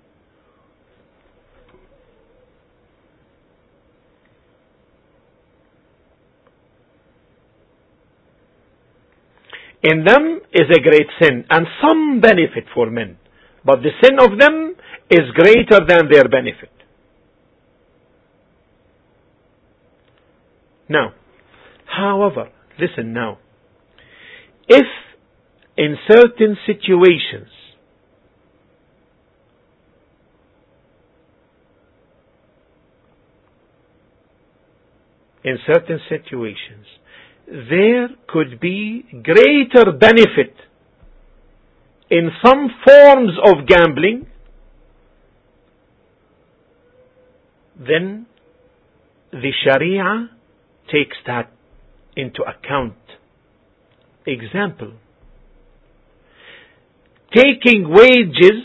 In them is a great sin and some benefit for men, but the sin of them is greater than their benefit. Now, however, listen now. If in certain situations there could be greater benefit in some forms of gambling, then the Sharia takes that into account. Example, taking wages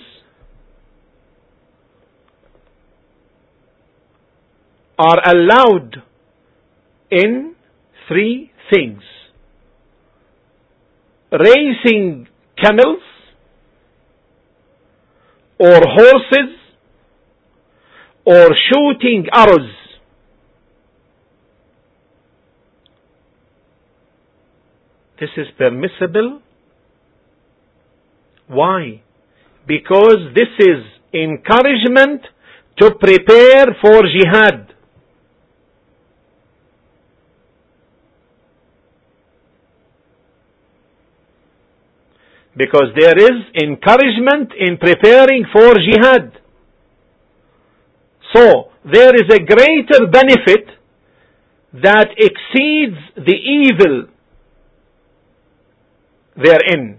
are allowed in 3 things: racing camels or horses or shooting arrows. This is permissible. Why? Because this is encouragement to prepare for jihad. Because there is encouragement in preparing for jihad. So, there is a greater benefit that exceeds the evil therein.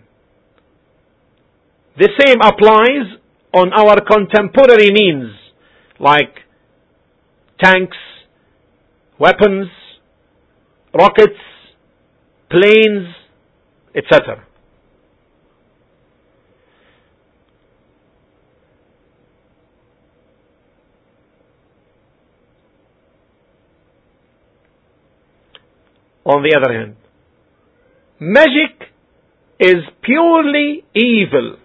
The same applies on our contemporary means, like tanks, weapons, rockets, planes, etc. On the other hand, magic is purely evil.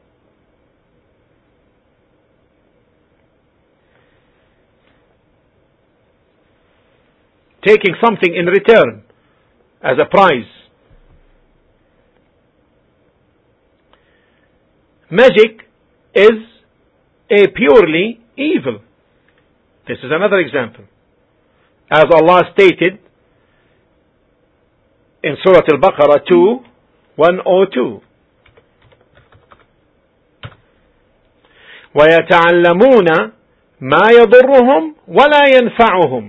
Taking something in return as a prize. Magic is a purely evil. This is another example. As Allah stated in Surah Al-Baqarah 2:102, وَيَتَعَلَّمُونَ مَا يَضُرُّهُمْ وَلَا يَنْفَعُهُمْ.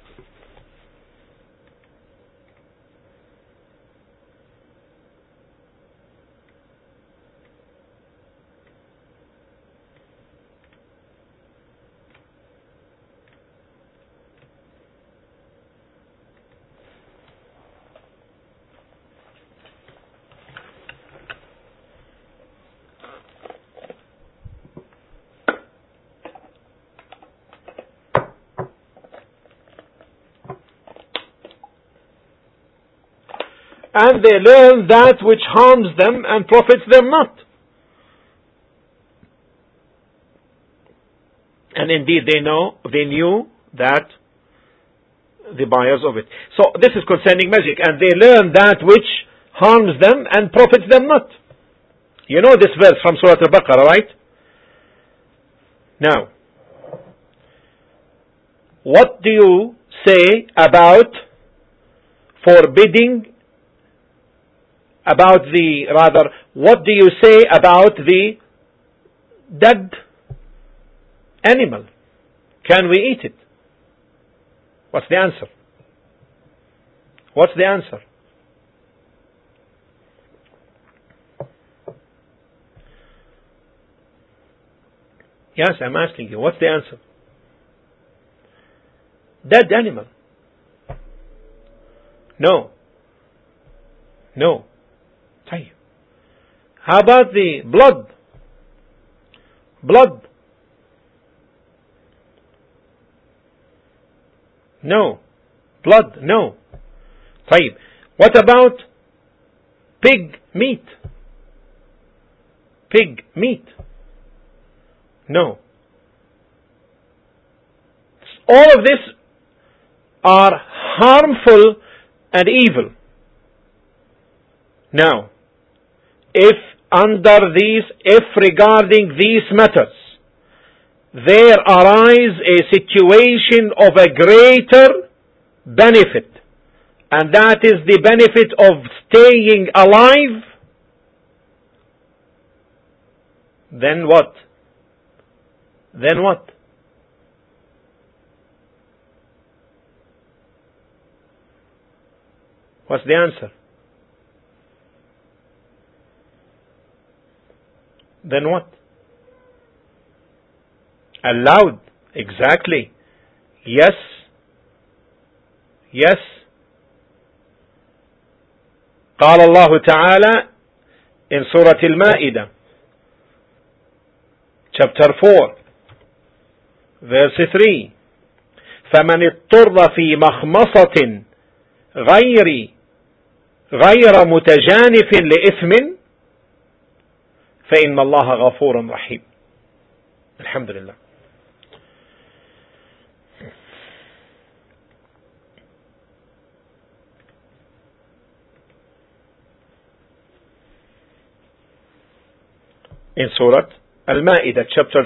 And they learn that which harms them and profits them not. And indeed they knew that the buyers of it. So this is concerning magic. And they learn that which harms them and profits them not. You know this verse from Surah Al-Baqarah, right? Now, what do you say about forbidding what do you say about the dead animal? Can we eat it? What's the answer? What's the answer? Yes, I'm asking you. What's the answer? Dead animal. No. How about the blood? No. Blood, no. طيب, what about pig meat? Pig meat? No. All of this are harmful and evil. Now, if regarding these matters there arise a situation of a greater benefit, and that is the benefit of staying alive, then what? Then what? What's the answer? Then what? Allowed. Exactly. Yes. Yes. قال الله تعالى in Surah Al-Ma'idah, chapter 4, verse 3, فَمَنِ اضْطُرَّ فِي مَخْمَصَةٍ غير متجانف لإثم فإن الله غفور رحيم. الحمد لله. In Surah Al-Ma'idah, chapter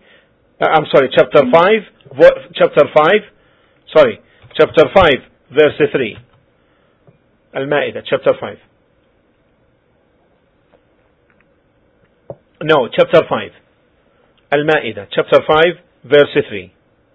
5, verse 3. Al-Ma'idah, chapter 5. No, chapter 5. Al-Ma'idah, chapter 5, verse 3.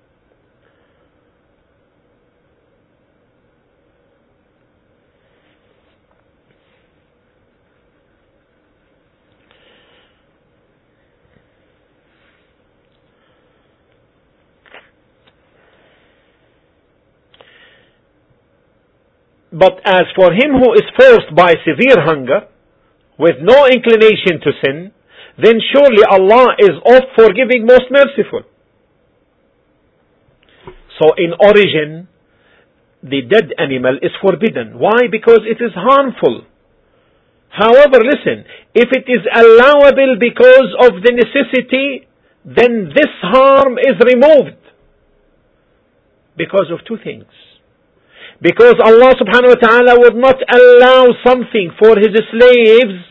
But as for him who is forced by severe hunger, with no inclination to sin, then surely Allah is oft forgiving, most merciful. So in origin, the dead animal is forbidden. Why? Because it is harmful. However, listen, if it is allowable because of the necessity, then this harm is removed. Because of two things. Because Allah subhanahu wa ta'ala would not allow something for His slaves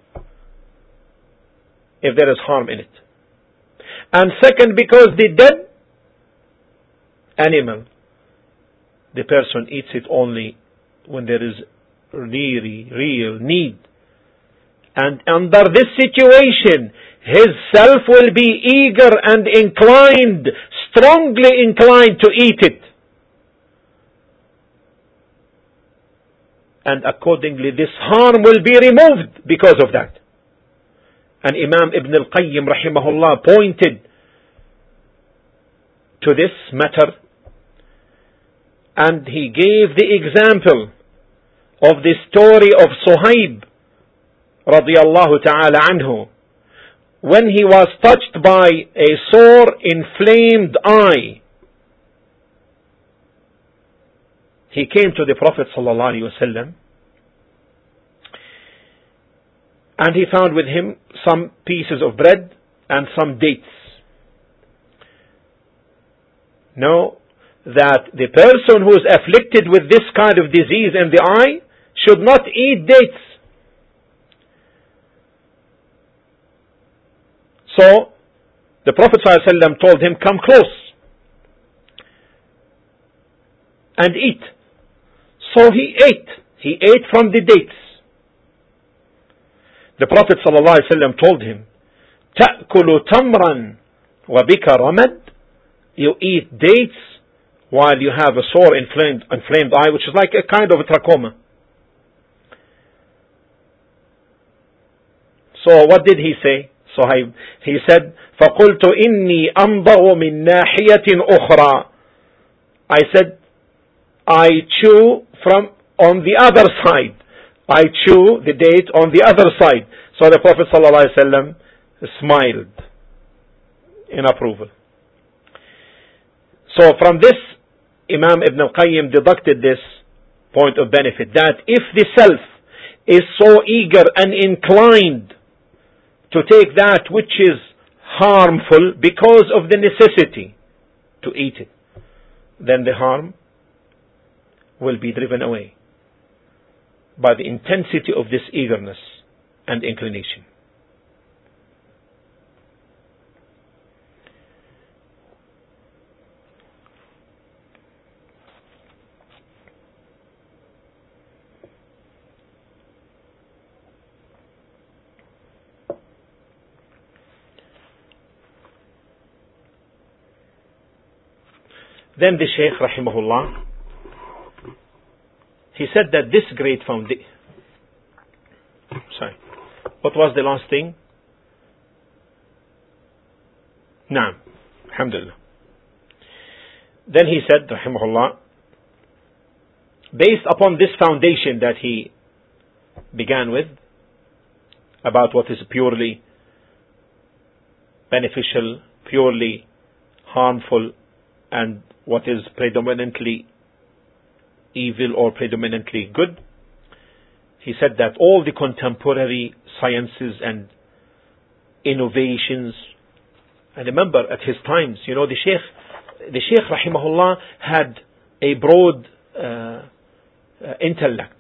if there is harm in it. And second, because the dead animal, the person eats it only when there is really real need. And under this situation, his self will be eager and inclined, strongly inclined to eat it. And accordingly, this harm will be removed because of that. And Imam Ibn al-Qayyim rahimahullah pointed to this matter, and he gave the example of the story of Suhaib radiyallahu ta'ala anhu, when he was touched by a sore, inflamed eye. He came to the Prophet sallallahu alaihi wasallam, and he found with him some pieces of bread and some dates. Know that the person who is afflicted with this kind of disease in the eye should not eat dates. So the Prophet ﷺ told him, come close and eat. So he ate. He ate from the dates. The Prophet ﷺ told him, تأكل تمرا وبك رمد. You eat dates while you have a sore, inflamed eye, which is like a kind of a trachoma. So what did he say? So he said, فَقُلْتُ إِنِّي أَمْضَغُ مِنْ نَاحِيَةٍ أُخْرَى. I said, I chew from on the other side. I chew the date on the other side. So the Prophet ﷺ smiled in approval. So from this, Imam Ibn al-Qayyim deducted this, point of benefit, that if the self is so eager and inclined to take that which is harmful because of the necessity to eat it, then the harm will be driven away by the intensity of this eagerness and inclination. Then the Shaykh rahimahullah, he said that this great foundation, what was the last thing? Naam, alhamdulillah. Then he said rahimahullah, based upon this foundation that he began with, about what is purely beneficial, purely harmful, and what is predominantly evil or predominantly good, he said that all the contemporary sciences and innovations, and remember at his times, the Shaykh rahimahullah had a broad intellect,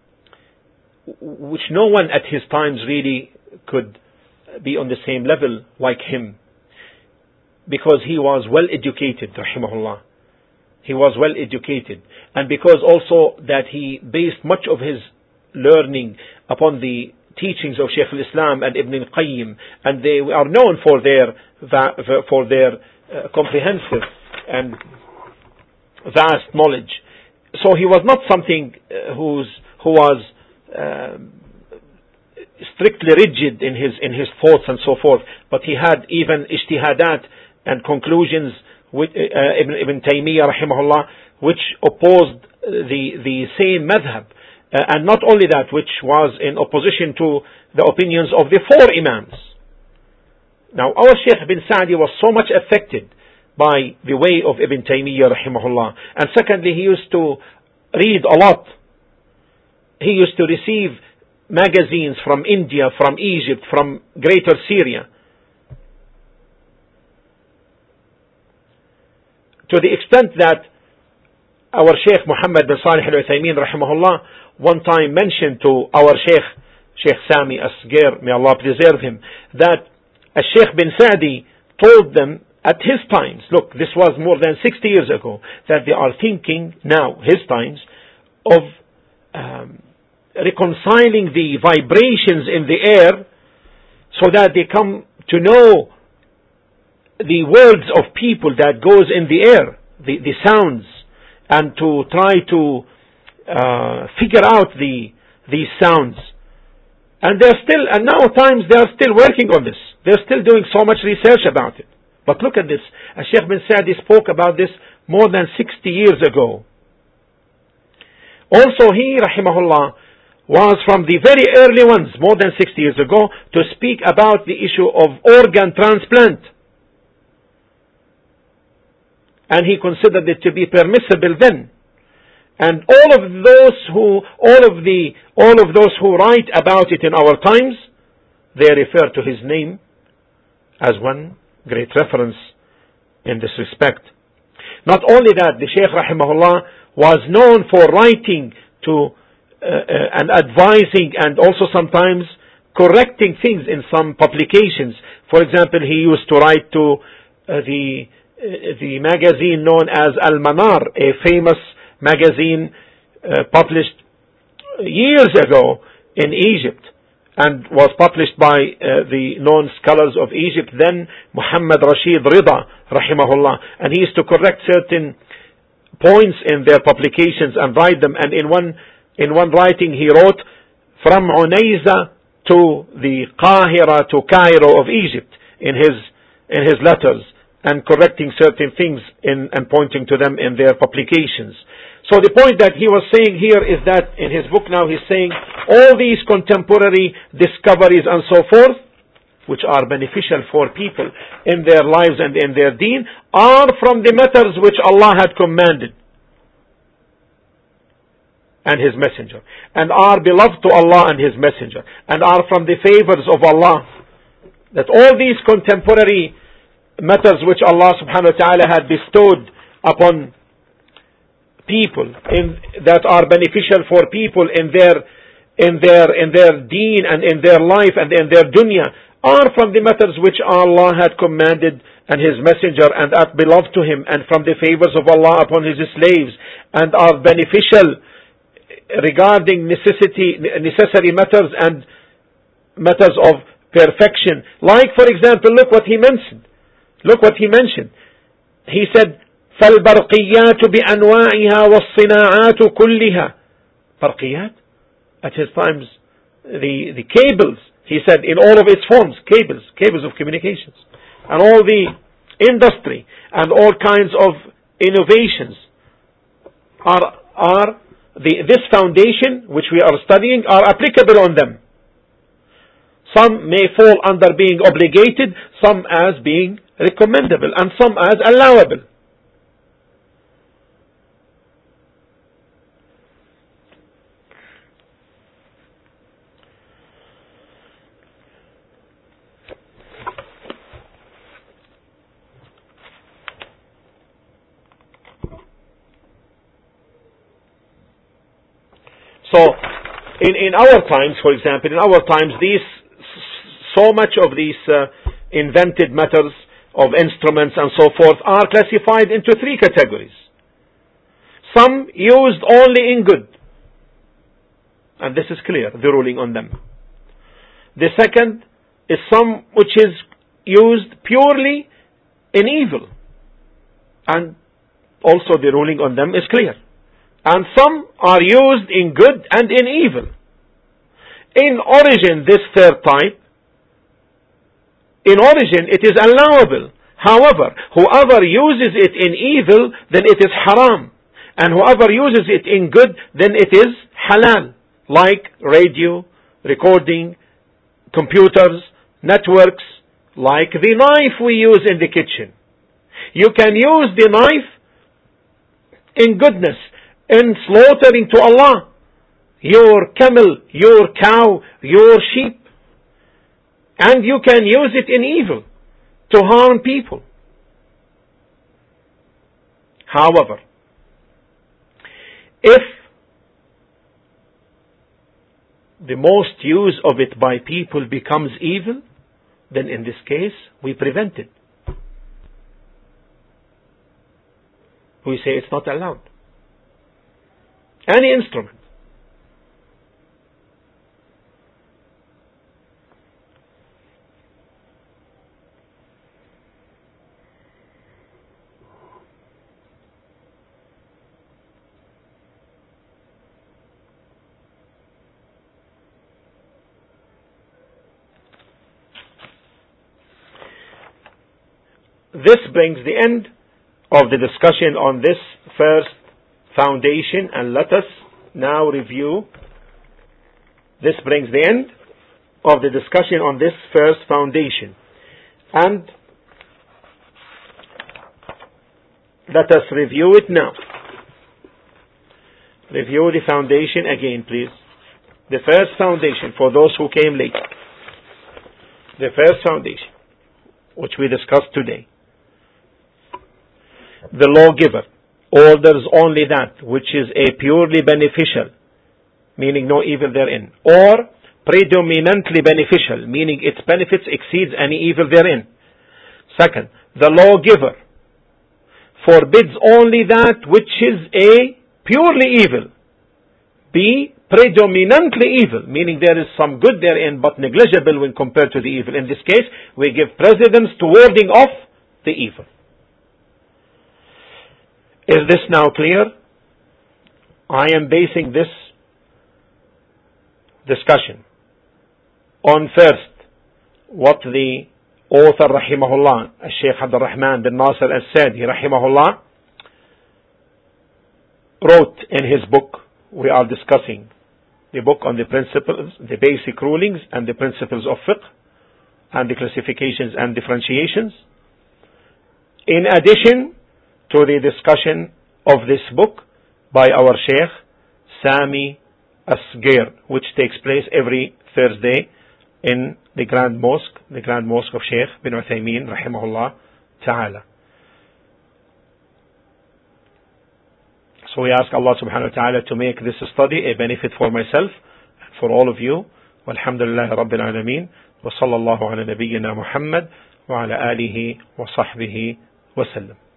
which no one at his times really could be on the same level like him, because he was well educated, rahimahullah. He was well educated, and because also that he based much of his learning upon the teachings of Shaykh al-Islam and Ibn al-Qayyim, and they are known for their comprehensive and vast knowledge. So he was not something who was strictly rigid in his thoughts and so forth, but he had even ijtihadat and conclusions with Ibn Taymiyyah rahimahullah, which opposed the same madhab, and not only that, which was in opposition to the opinions of the four Imams. Now our Shaykh bin Sa'di was so much affected by the way of Ibn Taymiyyah rahimahullah, and secondly he used to read a lot. He used to receive magazines from India, from Egypt, from Greater Syria, to the extent that our Shaykh Muhammad bin Salih al-Uthaymeen rahimahullah one time mentioned to our Shaykh Sami Asghar, may Allah preserve him, that Shaykh bin Sa'di told them at his times, look, this was more than 60 years ago, that they are thinking now, his times, of reconciling the vibrations in the air so that they come to know the words of people that goes in the air, the sounds, and to try to figure out these sounds. And nowadays they are still working on this. They're still doing so much research about it. But look at this. Shaykh bin Sa'di spoke about this more than 60 years ago. Also he, rahimahullah, was from the very early ones, more than 60 years ago, to speak about the issue of organ transplant. And he considered it to be permissible then. And all of those who write about it in our times, they refer to his name as one great reference in this respect. Not only that, the Shaykh rahimahullah was known for writing to and advising, and also sometimes correcting things in some publications. For example, he used to write to the magazine known as Al-Manar, a famous magazine published years ago in Egypt, and was published by the known scholars of Egypt then, Muhammad Rashid Rida rahimahullah, and he used to correct certain points in their publications and write them. And in one writing he wrote, from Unayza to the Qahira to Cairo of Egypt, in his letters, and correcting certain things and pointing to them in their publications. So the point that he was saying here is that in his book now he's saying all these contemporary discoveries and so forth, which are beneficial for people in their lives and in their deen, are from the matters which Allah had commanded. and His Messenger, and are beloved to Allah and His Messenger, and are from the favors of Allah. That all these contemporary matters which Allah subhanahu wa ta'ala had bestowed upon people that are beneficial for people in their deen and in their life and in their dunya, are from the matters which Allah had commanded and His Messenger, and are beloved to Him, and from the favors of Allah upon His slaves, and are beneficial regarding necessary matters and matters of perfection. Like, for example, look what He mentioned. He said, فَالْبَرْقِيَّاتُ بِأَنْوَاعِهَا وَالصِّنَاعَاتُ كُلِّهَا. Barqiyat, at his times, the cables, he said, in all of its forms, cables of communications, and all the industry, and all kinds of innovations this foundation which we are studying are applicable on them. Some may fall under being obligated, some as being recommendable, and some as allowable. So, in our times, for example, so much of these invented matters of instruments and so forth are classified into three categories. Some used only in good, and this is clear, the ruling on them. The second is some which is used purely in evil, and also the ruling on them is clear. And some are used in good and in evil. In origin, this third type, in origin it is allowable. However, whoever uses it in evil, then it is haram. And whoever uses it in good, then it is halal. Like radio, recording, computers, networks, like the knife we use in the kitchen. You can use the knife in goodness, in slaughtering to Allah your camel, your cow, your sheep. And you can use it in evil to harm people. However, if the most use of it by people becomes evil, then in this case we prevent it. We say it's not allowed. Any instrument. This brings the end of the discussion on this first foundation, and let us now review. This brings the end of the discussion on this first foundation, and let us review it now. Review the foundation again, please. The first foundation, for those who came late. The first foundation, which we discussed today. The lawgiver orders only that which is a purely beneficial, meaning no evil therein, or predominantly beneficial, meaning its benefits exceeds any evil therein. Second, the lawgiver forbids only that which is a purely evil. B, predominantly evil, meaning there is some good therein but negligible when compared to the evil. In this case, we give precedence to warding off the evil. Is this now clear? I am basing this discussion on first what the author rahimahullah, Shaykh Abdul Rahman bin Nasir al-Sadi rahimahullah, wrote in his book. We are discussing the book on the principles, the basic rulings and the principles of fiqh and the classifications and differentiations. In addition to the discussion of this book by our Shaykh, Sami Asghar, which takes place every Thursday in the Grand Mosque of Sheikh bin Uthaymeen rahimahullah ta'ala. So we ask Allah subhanahu wa ta'ala to make this study a benefit for myself and for all of you. Walhamdulillah Rabbil Alameen. Wa sallallahu ala nabiyyina Muhammad wa ala alihi wa sahbihi wa sallam.